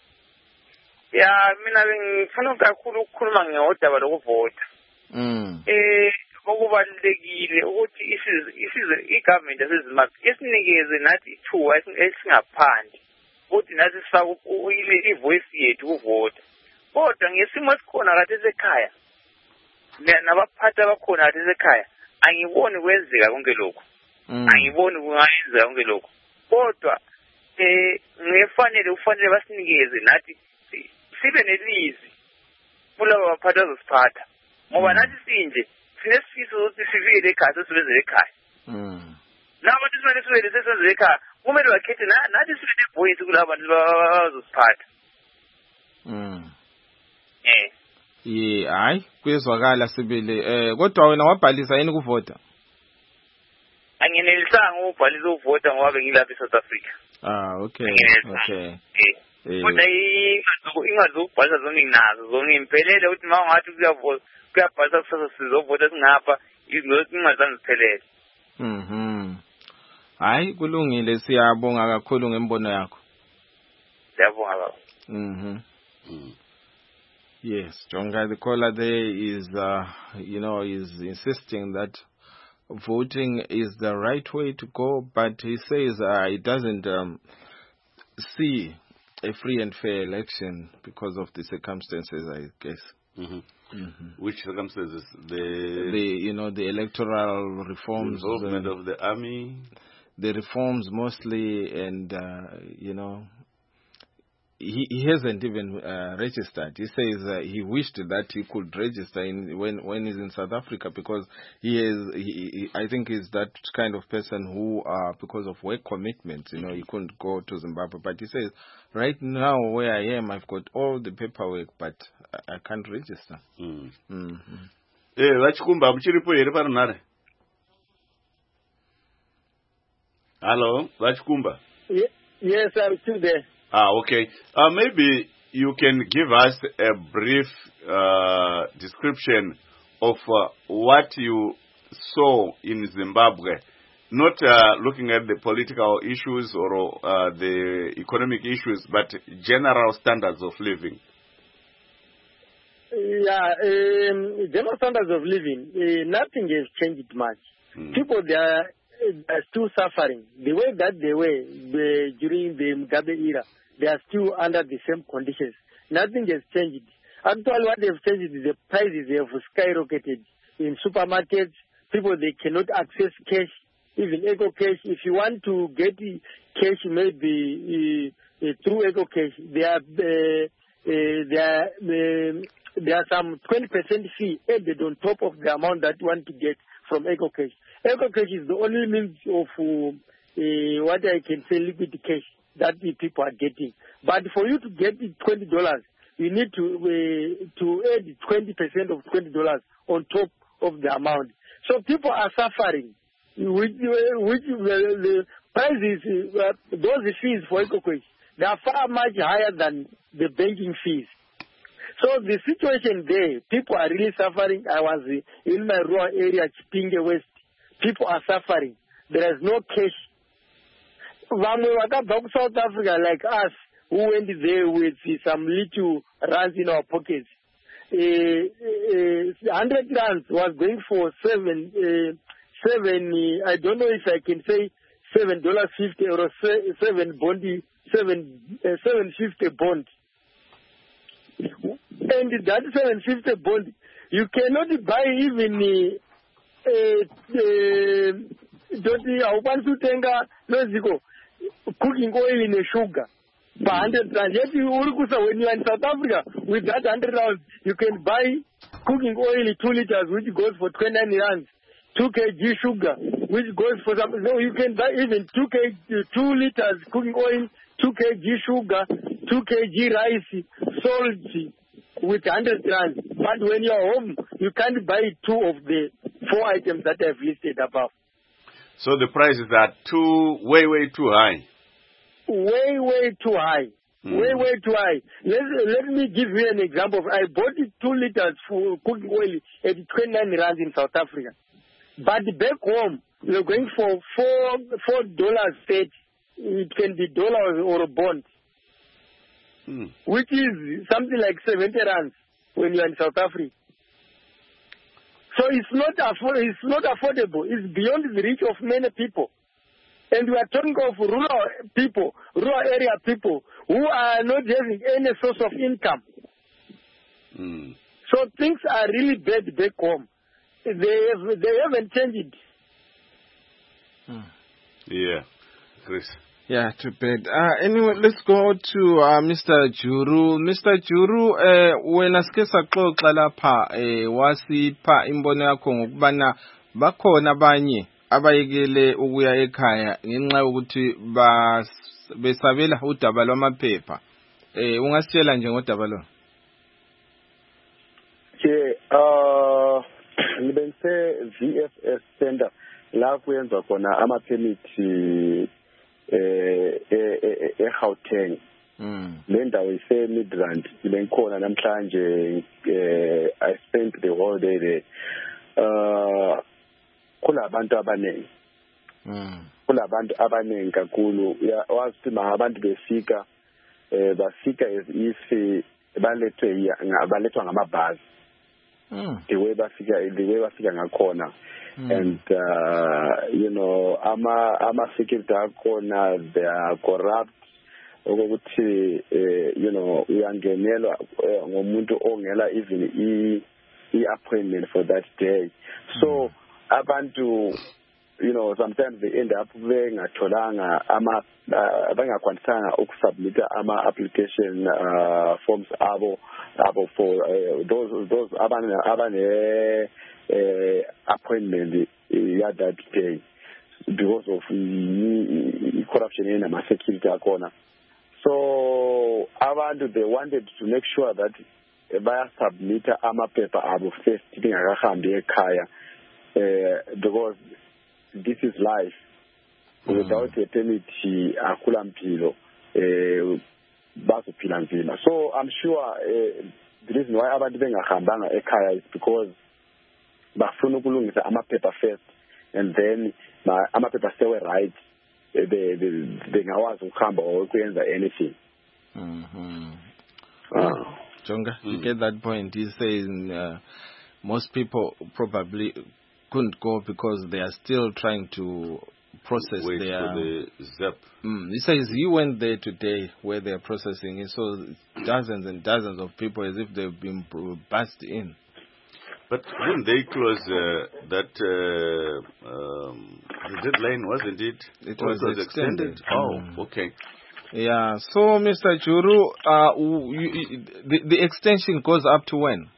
Ya mina bengifuna kakhulu ukukhuluma ngeodaba lokuvota. Mm. Eh okubalekile ukuthi isizwe isizwe igovernment yaseZimbabwe isinikeze nathi ithuba esingaphandle ukuthi nathi sifake ivoice yethu ukuvota. Kodwa ngesimo esikhona kade esekhaya nabaphathi abakhona kade esekhaya angiboni kwenzeka konke lokho. Angiboni kungayenzeka konke lokho. Kodwa eh ngefanele ufanele basinikeze nathi sibe nelizwi kulabo baphathi bazosiphatha. Ngoba nathi sinje sinesifiso ukuthi sivile ekhaya sesivele ekhaya. Mm. Labo bantu sivele sivele sesivele ekhaya kumele bakhethe nathi sibe nevoice kulabo bantu bazosiphatha. Mm. Eh. Ye, hayi kuyezwakala sibili. Eh kodwa wena wabhalisa yini ukuvota? Angenelisanga ukubhalisa ukuvota ngoba bengilapha eSouth Africa. Ah, okay. Okay. Eh. Kodwa ingazo ingazokubhalisa zonke nginazo zonke impelele ukuthi mawungathi kuyavota kuyabhalisa kusasa sizovota singapha ingazange ziphelele. Mhm. Hayi kulungile siyabonga kakhulu ngembono yakho. Siyabonga baba. Mhm. Yes, Jonga, the caller there is, uh, you know, is insisting that voting is the right way to go, but he says uh, it doesn't um, see a free and fair election because of the circumstances, I guess. Mm-hmm. Mm-hmm. Which circumstances? The, the you know, the electoral reforms. Involvement the, of the army? The reforms mostly, and, uh, you know, He, he hasn't even uh, registered. He says uh, he wished that he could register in, when when he's in South Africa because he is. He, he, I think he's that kind of person who, uh, because of work commitments, you know, he couldn't go to Zimbabwe. But he says, right now where I am, I've got all the paperwork, but I, I can't register. Mm. Mm-hmm. Eh, vachikumba muchiripo here parinare. Hello, vachikumba. Ye- Yes, I'm still there. Ah, okay. Uh, maybe you can give us a brief uh, description of uh, what you saw in Zimbabwe, not uh, looking at the political issues or uh, the economic issues, but general standards of living. Yeah, um, general standards of living, uh, nothing has changed much. Mm. People, they are, they are still suffering. The way that they were the, during the Mugabe era, they are still under the same conditions. Nothing has changed. Actually, what they've changed is the prices have skyrocketed. In supermarkets, people, they cannot access cash, even Eco Cash. If you want to get cash, maybe uh, uh, through Eco Cash, there are, uh, uh, there, are, uh, there are some twenty percent fee added on top of the amount that you want to get from Eco Cash. Eco Cash is the only means of uh, uh, what I can say liquid cash that the people are getting. But for you to get twenty dollars, you need to uh, to add twenty percent of twenty dollars on top of the amount. So people are suffering. Which, which uh, the prices, uh, those fees for EcoQuest, they are far much higher than the banking fees. So the situation there, people are really suffering. I was in my rural area, Chipinge West. People are suffering. There is no cash. Vamwe vakabva South Africa like us, who went there with some little rands in our pockets. Uh, uh, one hundred rands was going for seven, uh, seven. Uh, I don't know if I can say seven dollars fifty or seven bondi, seven, uh, seven fifty bond. And that seven fifty bond, you cannot buy even. Uh, uh, Doti, I want to tenga cooking oil in a sugar. For one hundred rand. Yet you when you are in South Africa, with that one hundred rand, you can buy cooking oil two liters, which goes for twenty-nine rands. two kilograms sugar, which goes for some. No, you can buy even two kilograms, two liters cooking oil, two kilograms sugar, two kilograms rice, salt, with one hundred rand. But when you are home, you can't buy two of the four items that I've listed above. So the prices are too, way, way too high. way, way too high. Mm. Way, way too high. Let, let me give you an example. I bought two liters for cooking oil at twenty-nine rand in South Africa. But back home, you're going for four four dollars thirty. It can be dollar or a bond, mm. which is something like seventy rands when you're in South Africa. So it's not afford- it's not affordable. It's beyond the reach of many people. And we are talking of rural people, rural area people who are not having any source of income. Mm. So things are really bad back home. They have, they haven't changed. Mm. Yeah, Chris. Yeah, too bad. Uh, anyway, let's go to uh, Mister Juru. Mister Juru, eh, wena sike saxoxa lapha eh wasipha imbono yakho ngokubana bakhona abanye abayekele ukuya ekhaya ngenxa yokuthi besabela udaba lwamaphepha. Eh ungasitshela nje ngodaba lo? Ke uh ngibense V F S center la kuyenza khona ama permit eh eh eGauteng. Mm. Le ndawo ise Midrand ibenkhona namhlanje. eh I spent the whole day there. Uh kulabantu abaningi. Mm. Kulabantu abaningi kakhulu. Wathi abantu befika eh bafika as if balethwe balethwa ngamabhasi. Mm. The way bafika the way bafika ngakhona. Mm. And uh, you know ama ama security akhona, they are corrupt ukuthi uh, you know uyangenelwa ngomuntu ongela even i i appointment for that day. So mm. abantu you know sometimes they end up bengatholanga ama uh, bengakwanisanga ukusubmit ama application uh, forms abo abo for uh, those those abane abane uh, appointment uh, that day because of uh, corruption in the security corner. So abantu they wanted to make sure that baya submit ama paper abo first bengakahambi ekhaya uh, because this is life. Mm. Without a permit akula mpilo eh bazophila nzima. So I'm sure uh, the reason why abantu bengahambanga ekhaya is because bafuna ukulungisa amaphepha first and then amaphepha sewe right they bengawazi ukuhamba ukuyenza anything. Mhm. Uh, Jonga, mm. you get that point. He's saying uh, most people probably couldn't go because they are still trying to process Wait their for the zap. Mm, he says he went there today where they are processing it, so dozens and dozens of people as if they've been bussed in. But when they close uh, that uh, um, the deadline wasn't it? It was, was extended. extended. Oh, mm. okay. Yeah. So, Mister Juru, uh, you, you, the, the extension goes up to when?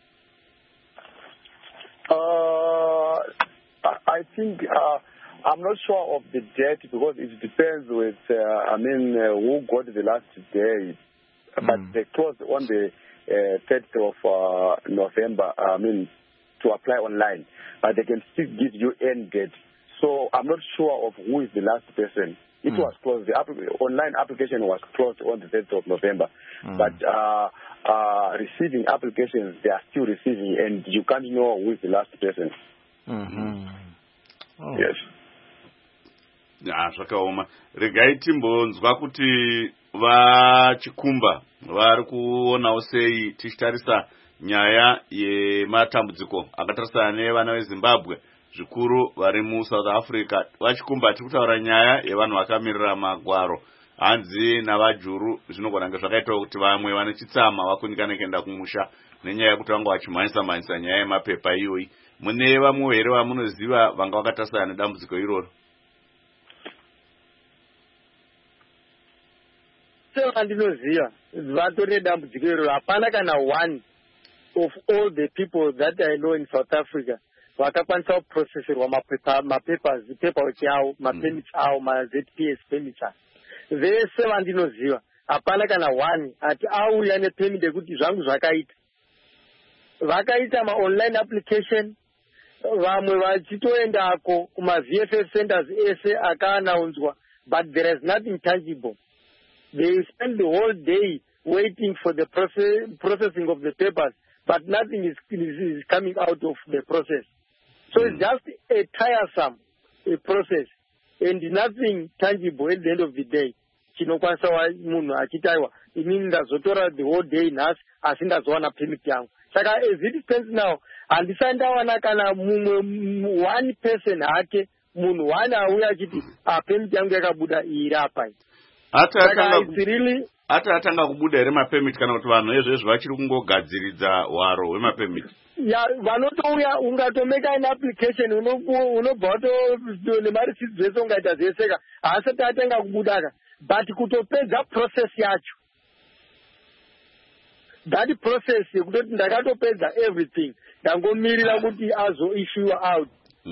Uh, I think uh, I'm not sure of the date because it depends with uh, I mean uh, who got the last day, mm. but they closed on the uh, third of uh, November. I mean to apply online, but they can still give you end date. So I'm not sure of who is the last person. It mm. was closed. The app- online application was closed on the third of November, mm. but uh, uh, receiving applications they are still receiving, and you can't know who is the last person. Mm-hmm. Oh. Yes. Ya zvakaoma. Regai timbonzwa kuti vachikumba vari kuonawo sei tichitarisa nyaya yematambudziko akatarisana nevana veZimbabwe zvikuru vari muSouth Africa. Vachikumba tiri kutaura nyaya yevanhu vakamirira magwaro. Hanzi navaJuru zvinogona kunge zvakaitawo kuti vamwe vane chitsama vakunikana kuenda kumusha nenyaya yekuti vanga vachimhanyisa mhanyisa nyaya yemapepa iyoyi. Mune vamwe here vamunoziva vanga vakatarisana nedambudziko iroro? Andinoziva vatori nedambudziko iroro. Hapana kana one of all the people that I know in South Africa vakakwanisa kuprocesserwa mapepa mapapers paperwork yavo mapermits avo maZ P S permits vese vandinoziva hapana kana one ati auya nepermit yekuti zvangu zvakaita vakaita maonline application vamwe vachitoendako kuma V F S centers ese akaanaunzwa but there is nothing tangible. They spend the whole day waiting for the process, processing of the papers, but nothing is, is, is coming out of the process. So mm. it's just a tiresome a process and nothing tangible at the end of the day. Chinokwanisa munhu achitaiwa inini ndazotora the whole day nhasi asi ndazowana permit yangu. Saka as it stands now handisati ndawana kana mumwe one person hake munhu one auya achiti ah permit yangu yakabuda iri apa. Ati atanga kubuda here mapemiti kana kuti vanhu ezvezvo vachiri kungogadziridza hwaro hwemapemiti? Ya vanotouya ungatomeka an application unobva wato nemarisiti zvese ungaita zveseka haasati atanga kubudaka but kutopedza process yacho that process yekutoti ndakatopedza everything ndangomirira kuti azoissuwa out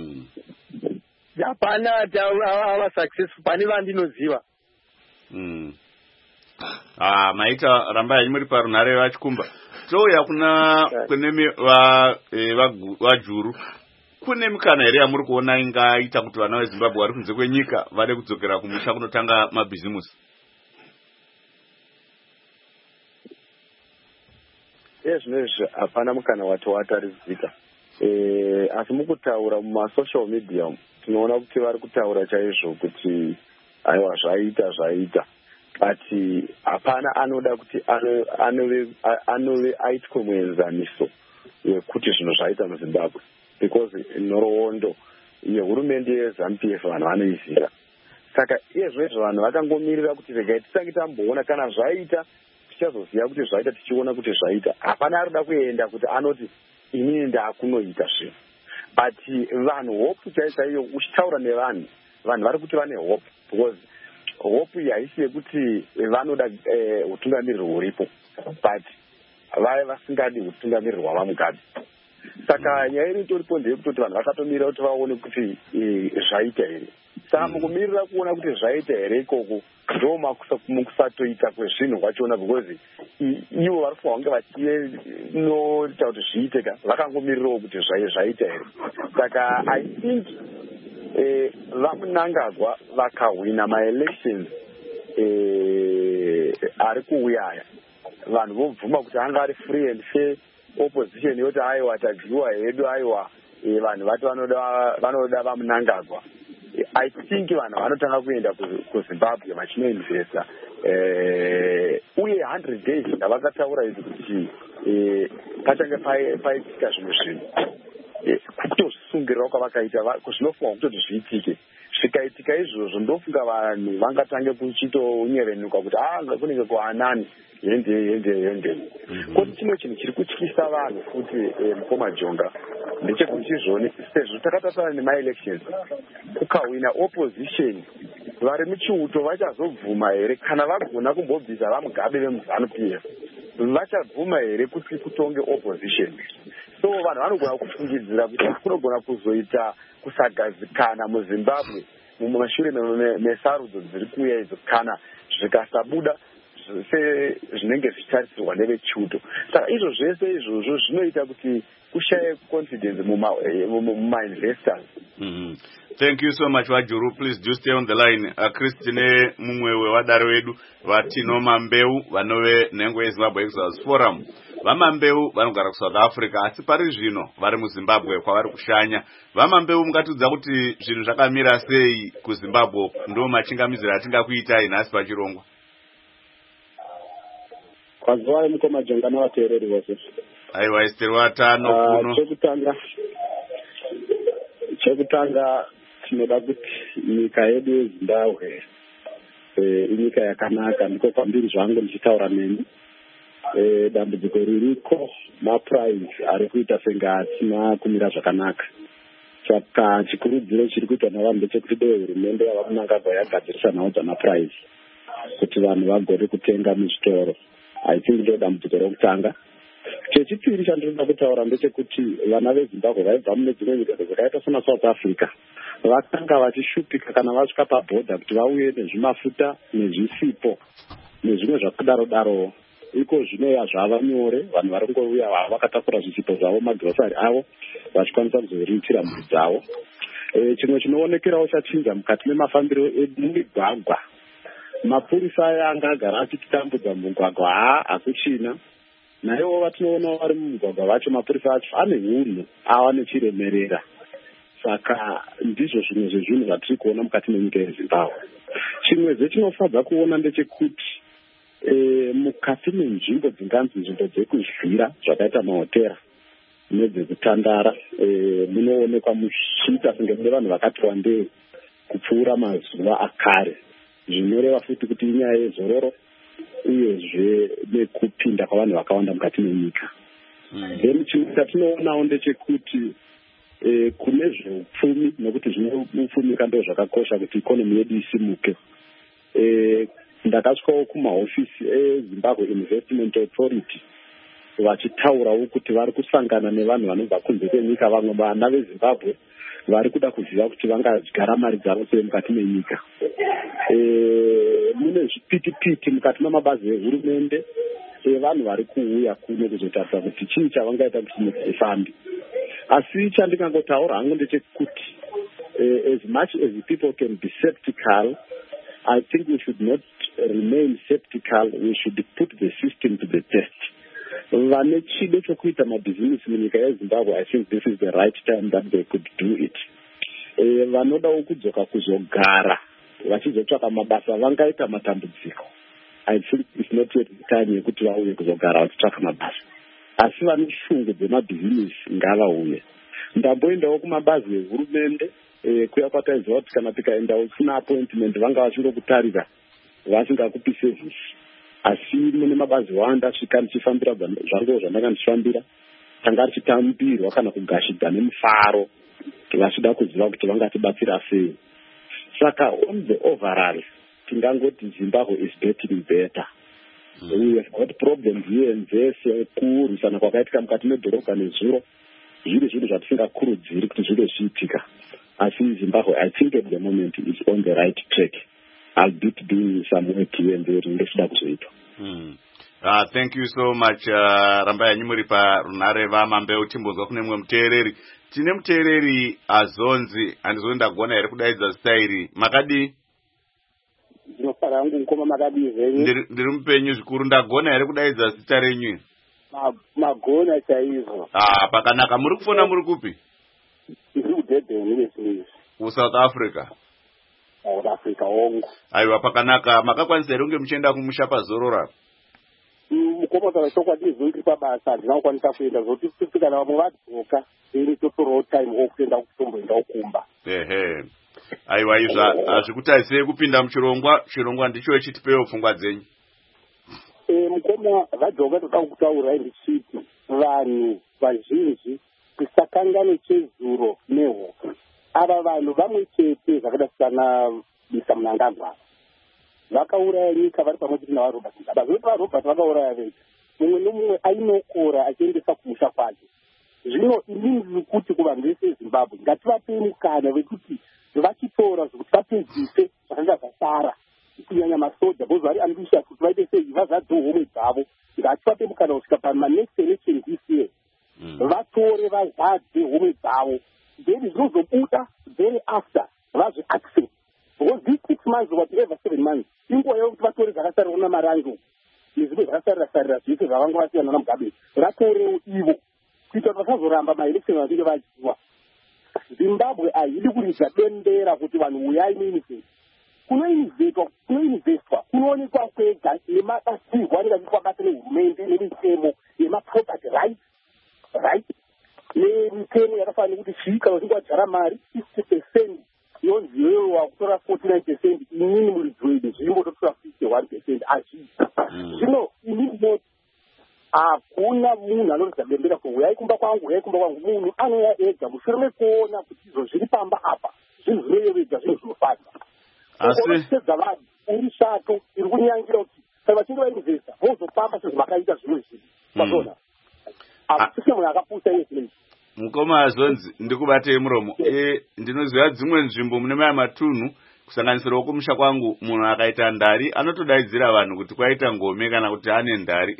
hapana ava successful pane vandinoziva. Mm. Ah, maita ramba yanyu muri parunhare vachikumba. Touya kuna kunemi va vajuru. Kune mikana here yamuri kuona ingaita kuti vana veZimbabwe vari kunze kwenyika vade kudzokera kumusha kunotanga mabhizimusi? Ezvinezvi hapana mukana wato wataridzika. Eh, asi mukutaura mumasocial media tinoona kuti vari kutaura chaizvo kuti aiwa zvaita zvaita. But hapana anoda kuti anove anove aitwe muenzaniso wekuti zvinhu zvaita muZimbabwe because nhoroondo yehurumende yeZANU-P F vanhu vanoiziva. Saka izvezvo vanhu vakangomirira kuti regai tisange tamboona kana zvaita tichazoziva kuti zvaita tichiona kuti zvaita. Hapana arikuda kuenda kuti anoti inini ndaakunoita zvinhu. But vanhu hope chaizaiyo uchitaura nevanhu vanhu vari kuti vane hope because hope haisi yekuti vanoda utungamiriri huripo but vaya vasingadi utungamiriri hwavamugabe. Saka nyaya iri itoripo ndeyekutoti vanhu vakatomira kuti vaone kuti zvaita here. Saka mukumirira kuona kuti zvaita here ikoko ndo mukusatoita kwezvinhu kwachona because ivo vari kufa vange vachinoita kuti zviiteka vakangomirirawo kuti zvaita here. Saka I think Eh, vamunangagwa vakahwina ma-elections eh, ari kuuyaya vanhu vobvuma kuti anga ari free and fair opposition yoti aiwa tadyiwa hedu aiwa eh, vanhu vati vanoda vanoda vamunangagwa. eh, I think vanhu vanotanga kuenda kuZimbabwe vachinoinvesta eh, uye one hundred days ndavakataura izvi kuti eh, pachange paitika zvimwe zvinhu kutozvisungirira kwavakaita zvinofunga kutoti zviitike. Zvikaitika izvozvo ndofunga vanhu vangatange kuchitonyevenuka kuti ah kunenge kwaanani hende hende hende. Koti chimwe chinhu chiri kutyisa vanhu futi mukoma Jonga ndechekuti chizvoni sezvo takatarisana nema-elections kukahwina opposition vari muchiuto vachazobvuma here kana vagona kumbobvisa vamugabe vemuZANU-P F vachabvuma here kuti kutonge opposition. So vanhu vanogona kufungidzira kuti kunogona kuzoita kusagadzikana muZimbabwe mumashure mesarudzo dziri kuuya idzo kana zvikasabuda zvinenge zvichitarisirwa nevechiuto. Saka izvo zvese izvozvo zvinoita kuti kushaye confidence muma-investors. Mm-hmm. Thank you so much Wajuru. Please do stay on the line. Uh, Christine mumwe wevadare vedu vatino Mambeu vanove nhengo yeZimbabwe Exiles Forum. Vamambeu vanogara kuSouth Africa asi pari zvino vari muZimbabwe kwavari kushanya. Vamambeu mungatiudza kuti zvinhu zvakamira sei kuZimbabwe ndo machingamiziro atingakuitai nhasi pachirongwa? Kwaziwai mukoma Jonga navateereri vose. Aiwa Esteri watano kuno. Chekutanga chekutanga tinoda kuti nyika yedu yeZimbabwe inyika yakanaka ndiko kwambiri zvangu ndichitaura neni. Dambudziko ririko mapuraizi ari kuita senge asina kumira zvakanaka. Saka chikurudziro chiri kuitwa navanhu ndechekuti dei hurumende yavamunangagwa yagadzirisa nhau dzamapuraizi kuti vanhu vagone kutenga muzvitoro. I think ndo dambudziko rokutanga. Chechipiri chandinoda kutaura ndechekuti vana veZimbabwe vaibva mune dzimwe nyika dzakaita sena South Africa vakanga vachishupika kana vasvika pabhodha kuti vauye nezvimafuta nezvisipo nezvimwe zvakadaro daro. Iko zvino zvava nyore vanhu vari kungouya vakatakura zvisipo zvavo magirosari avo vachikwanisa kuzoriritira mhuri dzavo. Chimwe chinoonekerawo chachinja mukati memafambiro emigwagwa mapurisa aya anga agara achititambudza mumugwagwa haa hakuchina. Naivo vatinoona vari mumugwagwa vacho mapurisa acho ane hunhu ava nechiremerera. Saka ndizvo zvimwe zvezvinhu zvatiri kuona mukati menyika yeZimbabwe. Chimwe zvetinofadza kuona ndechekuti e, mukati menzvimbo dzinganzi nzvimbo dzekuzvira zvakaita mahotera nedzekutandara e, munoonekwa muchiita senge mune vanhu vakati wandei kupfuura mazuva akare. Zvinoreva futi kuti inyaya yezororo uyezve nekupinda kwavanhu vakawanda mukati menyika. Then chimwe chatinoonawo ndechekuti e, kune zveupfumi, nekuti zvine upfumika ndo zvakakosha kuti ikonomi yedu isimuke. E, ndakasvikawo kumahofisi eZimbabwe Investment Authority vachitaurawo kuti vari kusangana nevanhu vanobva kunze kwenyika, vamwe vana veZimbabwe vari kuda kuziva kuti vangagara mari dzavo sei mukati menyika. E, mune zvipitipiti mukati memabazi ehurumende evanhu vari kuuya kuno kuzotarisa kuti chii chavangaita kuti nyika ifambe. Asi chandingangotaura hangu ndechekuti uh, as much as the people can be skeptical, I think we should not remain skeptical. We should put the system to the test. Vane chido chokuita mabhizinisi munyika yeZimbabwe, I think this is the right time that they could do it. E, vanodawo kudzoka kuzogara vachizotsvaka mabasa vangaita matambudziko. I think it's not yet the time yekuti vauye kuzogara vachitsvaka mabasa. Asi vane shungu dzemabhizinisi ngavauye. Ndamboendawo kumabazi ehurumende e, kuya kwataiziva kuti kana tikaendawo kuna appointment vanga vachingokutarira vasingakupi service. Asi mune mabazi wanda svika ndichifambira zvangu zvandanga ndichifambira tanga tichitambirwa kana kugashidza nemufaro vachida kuziva kuti vangatibatsira sei. Saka on the overall tingangoti Zimbabwe is getting better. Mm. We have got problems here and there, kurwisana kwakaitika mukati medhorobha nezuro zviri zvinhu zvatisingakurudziri kuti zvive zviitika. Asi Zimbabwe, I think at the moment is on the right track. I'll be doing some work here and there ndechida kuzoita. Mm. Uh, thank you so much. Uh, Ramba yanyu muri pa runare vamambeu timbozwa kune mumwe muteereri. Tine muteereri Azonzi andizoenda kuona here kudaidza zita iri. Makadi? Ndinofara hangu mukoma makadi zvenyu. Ndiri, ndiri mupenyu zvikuru. Ndagona here kudaidza zita renyu? Ma, magona chaizvo. Ah, pakanaka. Muri kufona muri kupi? Ndiri kuDurban nevesinoizvi. South Africa. South Africa ongo. Aiwa, pakanaka. Makakwanisa here kunge muchienda kumusha pazorora? Mukoma saka chokwadi izvondiri pabasa handina kukwanisa kuenda zoti kuti kana vamwe vadzoka iri totorowo time okuenda kutomboenda ukumba. Ehe. Aiwa, izva hazvikutarisei kupinda muchirongwa. Chirongwa ndicho chitipewo pfungwa dzenyu. E, mukoma vadzoka toda kutaura ndichiti vanhu vazhinji tisakangane chezuro nehoka. Ava vanhu vamwe chete zvakada sana Bisa Mnangagwa vakauraya nyika vari pamwe chete navarobert Mugabe. Zvoti varobert vakauraya vega, mumwe nomumwe ainokora achiendesa kumusha kwake. Zvino inini kuti kuvanhu vese veZimbabwe ngativapei mukana vekuti vachitora zvokuti vapedzise zvakanga zvasara, kunyanya masoja bozi vari ambitious kuti vaite sei vazadze homwe dzavo. Ngativape mukana kusvika pamanext election this year vatore vazadze homwe dzavo, then zvinozobuda very after vazviaccept. Because these six months or whatever seven months inguva yekuti vatore zvakasarira namarango nezvimwe zvakasarira sarira zvese zvavanga vasiyana naMugabe vatorewo ivo kuita kuti vasazoramba maelection vanenge vachiwa. Zimbabwe haidi kuridza bembera kuti vanhu uyai muinvest. Kunoinvestwa kunoinvestwa kunoonekwa kwega nemabatsirwo anenge achiitwa basa nehurumende nemitemo yemaproperty rights right nemitemo yakafanira kuti chii kana uchinge wadzara mari fifty percent yonzi wewe wakutora forty-nine percent inini muridzi wedu zvingototora fifty-one percent achii. Zvino inini noti hakuna munhu anoridza bembera kuti uyai kumba kwangu uyai kumba kwangu. Munhu anouya ega mushure mekuona kuti izvo zviri pamba apa zvinhu zvinoyevedza, zvinhu zvinofadza. Asi vanhu uri shato iri kunyangira kuti sai vachinge vainvesta vozopamba sezvo vakaita zvimwe zvinhu vaona hakusise munhu akapusa iye. Mukoma Azonzi ndikubatei muromo. E, ndinoziva dzimwe nzvimbo mune maya matunhu kusanganisirawo kumusha kwangu munhu akaita ndari anotodaidzira vanhu kuti kwaita ngome kana kuti ane ndari.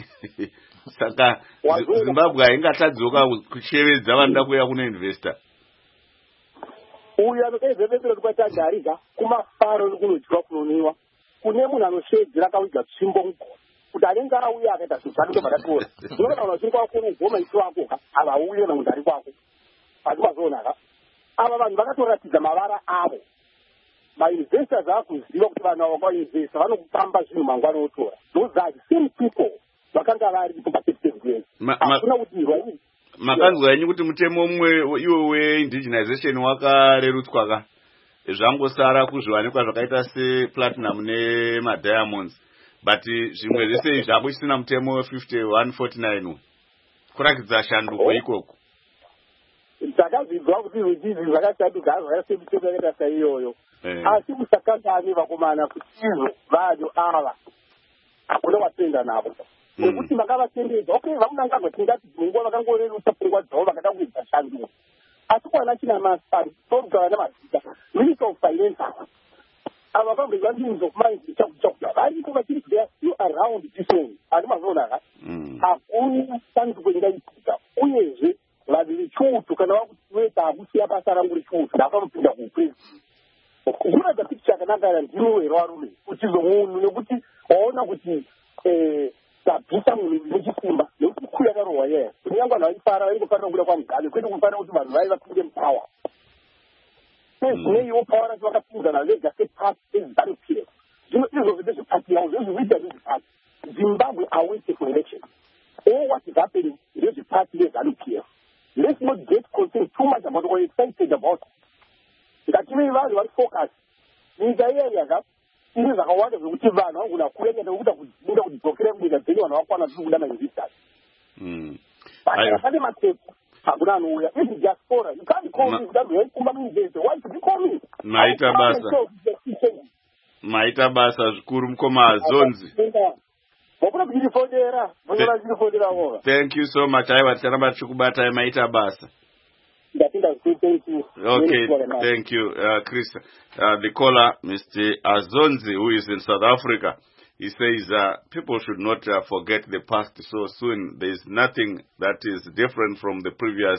Saka Zimbabwe haingatadzoka kuchevedza vanoda kuuya kuno investor. Uyu anokaizvevembera kuti kwaita ndari ga kumafaro nekunodyiwa kunoniwa kune munhu anoshedzera akawiga tsvimbo mugoma kuti anenge auya akaita zvinhu zvake ndobvadatora unoona vanhu vachiri kwako unogoma isu wako havauyi kana munhu ari kwako asi mazoonaka ava vanhu vakatoratidza mavara avo mainvestors avakuziva kuti vanhu ava vakainvesta vanokupamba zvinhu mangwana otora those are the same people vakanga varipo pa-thirty-seven years hakuna kudirwa ini makanzwa yenyu kuti mutemo umwe iwo we-indigenization wakarerutswa ka zvangosara kuzviwanikwa zvakaita seplatinum nemadiamonds but zvimwe zvese izvi hakuchisina mutemo we-fifty-one forty-nine kurakidza shanduko ikoko dzakazidzwa kuti izvi zvakashanduka zvakasemitemo yakaita saiyoyo asi kusakangani vakomana kuti izvo vanhu ava hakuna watenda navo nekuti makavatendedza okay vamunangagwa tingati pfungwa vakangorerutsa pfungwa dzavo vakada kuita shanduko asi kwana china masorugava namazita minister of finance ava vambezva means of mind chakuchakucha varipo vachiri there still around different asi mazoonaka hakuna shanduko ingaitika uyezve vanhu vechiutu kana vakuti weta hakusiya basa rangu rechiutu ndakamupinda kuupresi unoedza pikicha yakanaka ndinowe varume uchizo munhu nekuti waona kuti tabvisa munhu nechisimba nekuti kuu yakarohwa yeye kunyange vanhu vaifara vaingofanira kubuda kwamugabe kwete kufanira kuti vanhu vai vapinde mupawa sezvineiwo pawa racho vakapinzana vega sepati ezanu p f zvino izvozvo ndezvepati yavo zvezvinoita nezvepati zimbabwe awaited for election all what is happening ndezvepati nezanu p f let's not get concerned too much about what we're excited about ngativei vanhu vari focus nyika iyeyi yaka ine zvakawanda zvekuti vanhu vangona kureketa nekuda kuda kudzokera kunyika dzenyu vanhu vakwana zviri kuda mainvestors pane mapepo hakuna anouya izvi diaspora you can't call me kuda zvaikumba muinvestor why should you call me maita basa maita basa zvikuru mukoma azonzi vakuda kuchirifondera vonyora chirifondera vova thank you so much aiwa ticharamba tichikubatai maita basa Thank you. Okay, thank you, uh, Chris. Uh, the caller, Mister Azonzi, who is in South Africa, he says uh, people should not uh, forget the past so soon. There is nothing that is different from the previous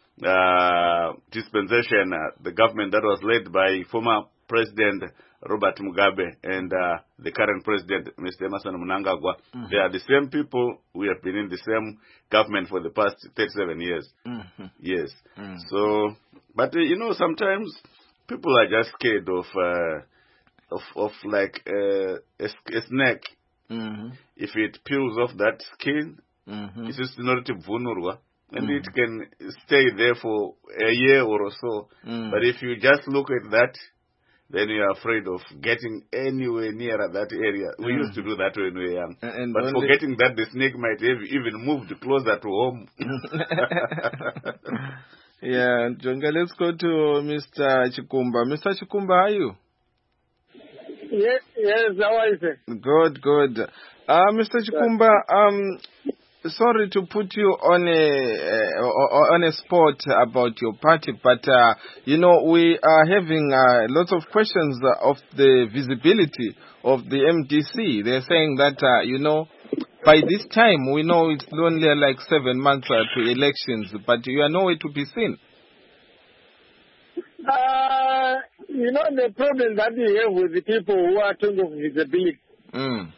uh, dispensation, uh, the government that was led by former President Robert Mugabe and uh, the current president, Mister Emmerson Mnangagwa. Mm-hmm. They are the same people. We have been in the same government for the past thirty-seven years. Mm-hmm. Yes. Mm-hmm. So, but uh, you know, sometimes people are just scared of, uh, of, of like uh, a, a snake. Mm-hmm. If it peels off that skin, mm-hmm. it's just not a vulnerable. And mm-hmm. it can stay there for a year or so. Mm-hmm. But if you just look at that, then you are afraid of getting anywhere near that area. We mm. used to do that when we were young. And but forgetting that the snake might have even moved closer to home. Yeah, Jonga, let's go to Mister Chikumba. Mister Chikumba, how are you? Yes, yes, how are you? Good, good. Uh, Mister Chikumba, um, sorry to put you on a uh, on a spot about your party, but uh, you know we are having uh, lots of questions of the visibility of the M D C. They're saying that uh, you know by this time we know it's only like seven months uh, to elections, but you are nowhere to be seen. Uh, you know the problem that we have with the people who are talking of visibility. Mm.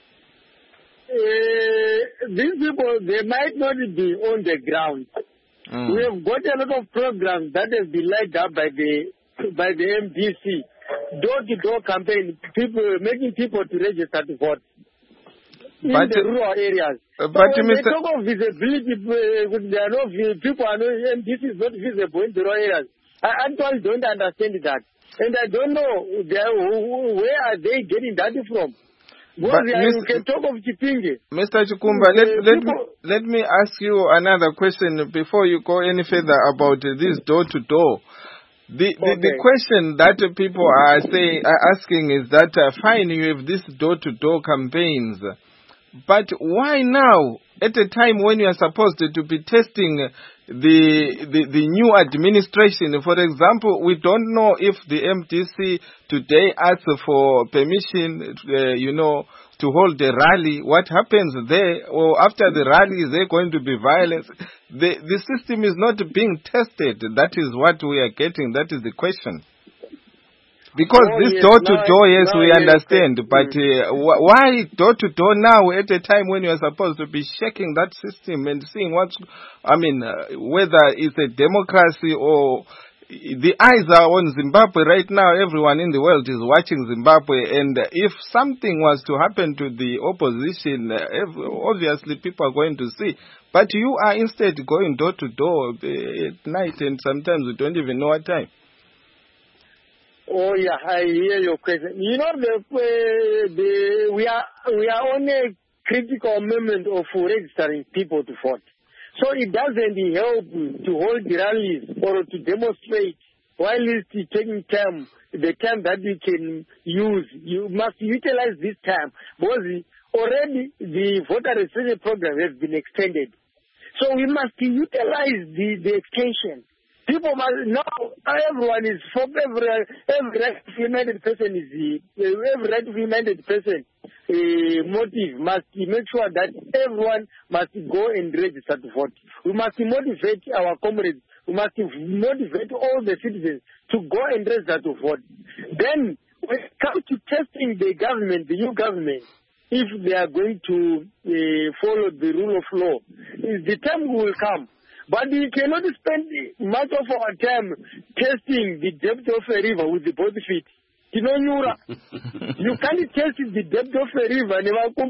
Uh, these people, they might not be on the ground. Mm. We have got a lot of programs that have been lined up by the by the M D C, door-to-door campaign, people making people to register to vote in but, the rural areas. Uh, but so when they talk of visibility, uh, there are no people are not, M D C is not visible in the rural areas. I actually don't understand that, and I don't know where are they getting that from. But you can talk of Chipinge. Mister Chikumba, let, let, me, let me ask you another question before you go any further about this door-to-door. The, okay. the the question that people are saying, are asking is that, uh, fine, you have this door-to-door campaigns, but why now, at a time when you are supposed to, to be testing the, the the new administration? For example, we don't know if the M D C today asks for permission, uh, you know, to hold a rally. What happens there? Or after the rally, is there going to be violence? The the system is not being tested. That is what we are getting. That is the question. Because Oh, this yes, door-to-door, now- yes, now we yes, understand. yes. But uh, wh- why door-to-door now at a time when you are supposed to be checking that system and seeing what's, I mean, uh, whether it's a democracy or the eyes are on Zimbabwe right now. Everyone in the world is watching Zimbabwe. And uh, if something was to happen to the opposition, uh, ev- obviously people are going to see. But you are instead going door-to-door uh, at night, and sometimes we don't even know what time. Oh yeah, I hear your question. You know, the, uh, the we are we are on a critical moment of registering people to vote. So it doesn't help to hold rallies or to demonstrate while it's taking time, the time that we can use. You must utilize this time because already the voter registration program has been extended. So we must utilize the, the extension. People must now, everyone is, for every, every right-minded person is, every right-minded person uh, motive must make sure that everyone must go and register to vote. We must motivate our comrades. We must motivate all the citizens to go and register to vote. Then, when it comes to testing the government, the new government, if they are going to uh, follow the rule of law, the time will come. But we cannot spend much of our time testing the depth of a river with the both feet. You know, Yura, you can't test the depth of a river.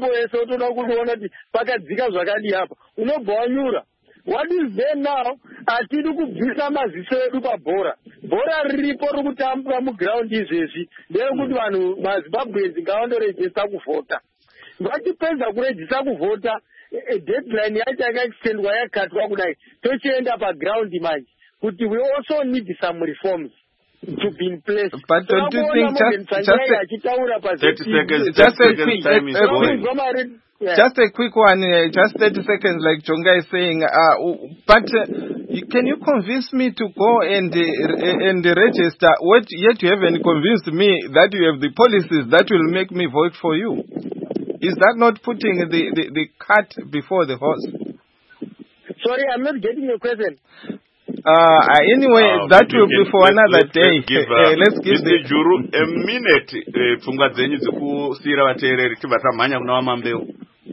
What is there now? Atiri kubvisa maziso edu pabhora. Bhora riripo rikutambwa muground izvezvi. Ndeyekuti vanhu maZimbabweans ngavandorejista kuvhota. Vatipedza kurejista kuvhota, deadline yacho yakaextendwa yakatwa kudai, tochienda paground manje kuti we also need some reforms to be in place. But don't you think just, just a, thirty seconds, just a seconds quick, time is a, going. Yeah. Just a quick one, uh, just thirty seconds, like Jonga is saying. Uh, but uh, you, can you convince me to go and uh, and register? What, yet you haven't convinced me that you have the policies that will make me vote for you. Is that not putting the, the, the cart before the horse? Sorry, I'm not getting your question. Uh, anyway, Uh, that will can, be for let's, another let's, day. Let's give, uh, uh, let's give Mister the... Juru a minute. uh, Pfungwa dzenyu dzekusiyira vateereri tibva tamhanya kuna Wamambeu.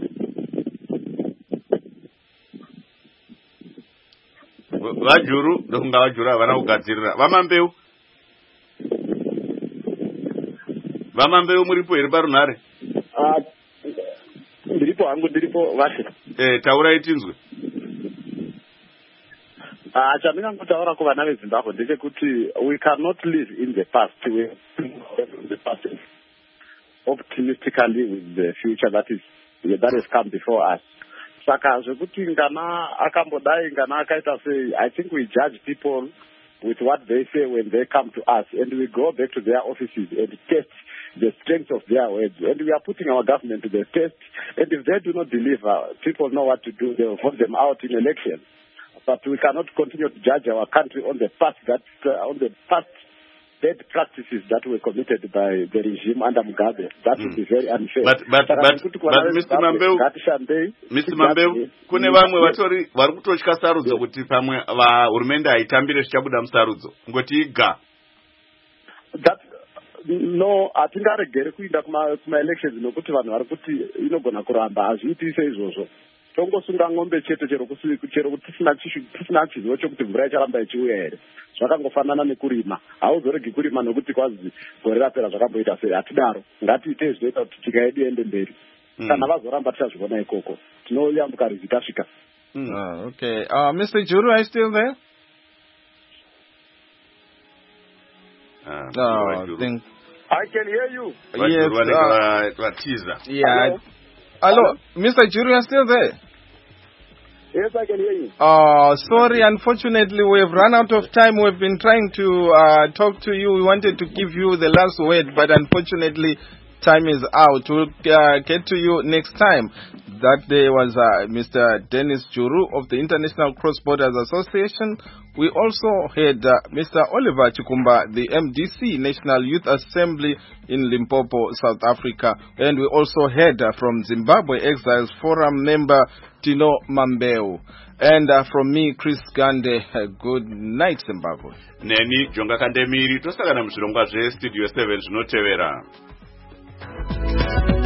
Vajuru ndokunga vajuru havana kugadzirira. Vamambeu, Vamambeu muripo here parunhare? Ndiripo hangu, ndiripo vashe. Eh, taurai tinzwe. Ah, chandingangotaura kuvana veZimbabwe ndechekuti we cannot live in the past. We in the past optimistically with the future that is that has come before us. Saka zvekuti ngana akambodai ngana akaita sei, I think we judge people with what they say when they come to us, and we go back to their offices and test the strength of their words. And we are putting our government to the test, and if they do not deliver, people know what to do. They will vote them out in elections. But we cannot continue to judge our country on the past that uh, on the past bad practices that were committed by the regime under Mugabe. That mm. would be very unfair. But but but, but Mister Mambeu, Mister Mambeu, kune vamwe vatori vari kutotya sarudzo kuti pamwe vahurumende haitambire zvichabuda musarudzo ngoti iga. That no, hatingaregere kuinda kuma kuma elections nokuti vanhu vari kuti inogona kuramba hazviiti seizvozvo. Tongosunga ng'ombe chete chero chero kuti tisina chizivo chokuti mvura icharamba ichiuya here. Zvakangofanana nekurima. Hauzoregi kurima nokuti kwazi gore rapera zvakamboita sei. Hatidaro. Ngatiite zvinoita kuti nyika yedu iende mberi. Kana vazoramba tichazviona ikoko. Tinoyambuka rivi tasvika. Oh, okay. Uh, Mister Juru, are you still there? Uh, no, I think... I can hear you. Yes. Uh, yeah. Hello? Hello, Mister Juru, are still there? Yes, I can hear you. Oh, sorry, unfortunately, we have run out of time. We've been trying to uh, talk to you. We wanted to give you the last word, but unfortunately, time is out. We'll uh, get to you next time. That day was uh, Mister Dennis Juru of the International Cross Borders Association. We also had uh, Mister Oliver Chikumba, the M D C, National Youth Assembly in Limpopo, South Africa. And we also heard uh, from Zimbabwe Exiles Forum member Tino Mambeu. And uh, from me, Chris Gande, uh, good night, Zimbabwe. Neni Jonga Kandemiri, tosakana muzvirongwa zve Studio seven zvinotevera.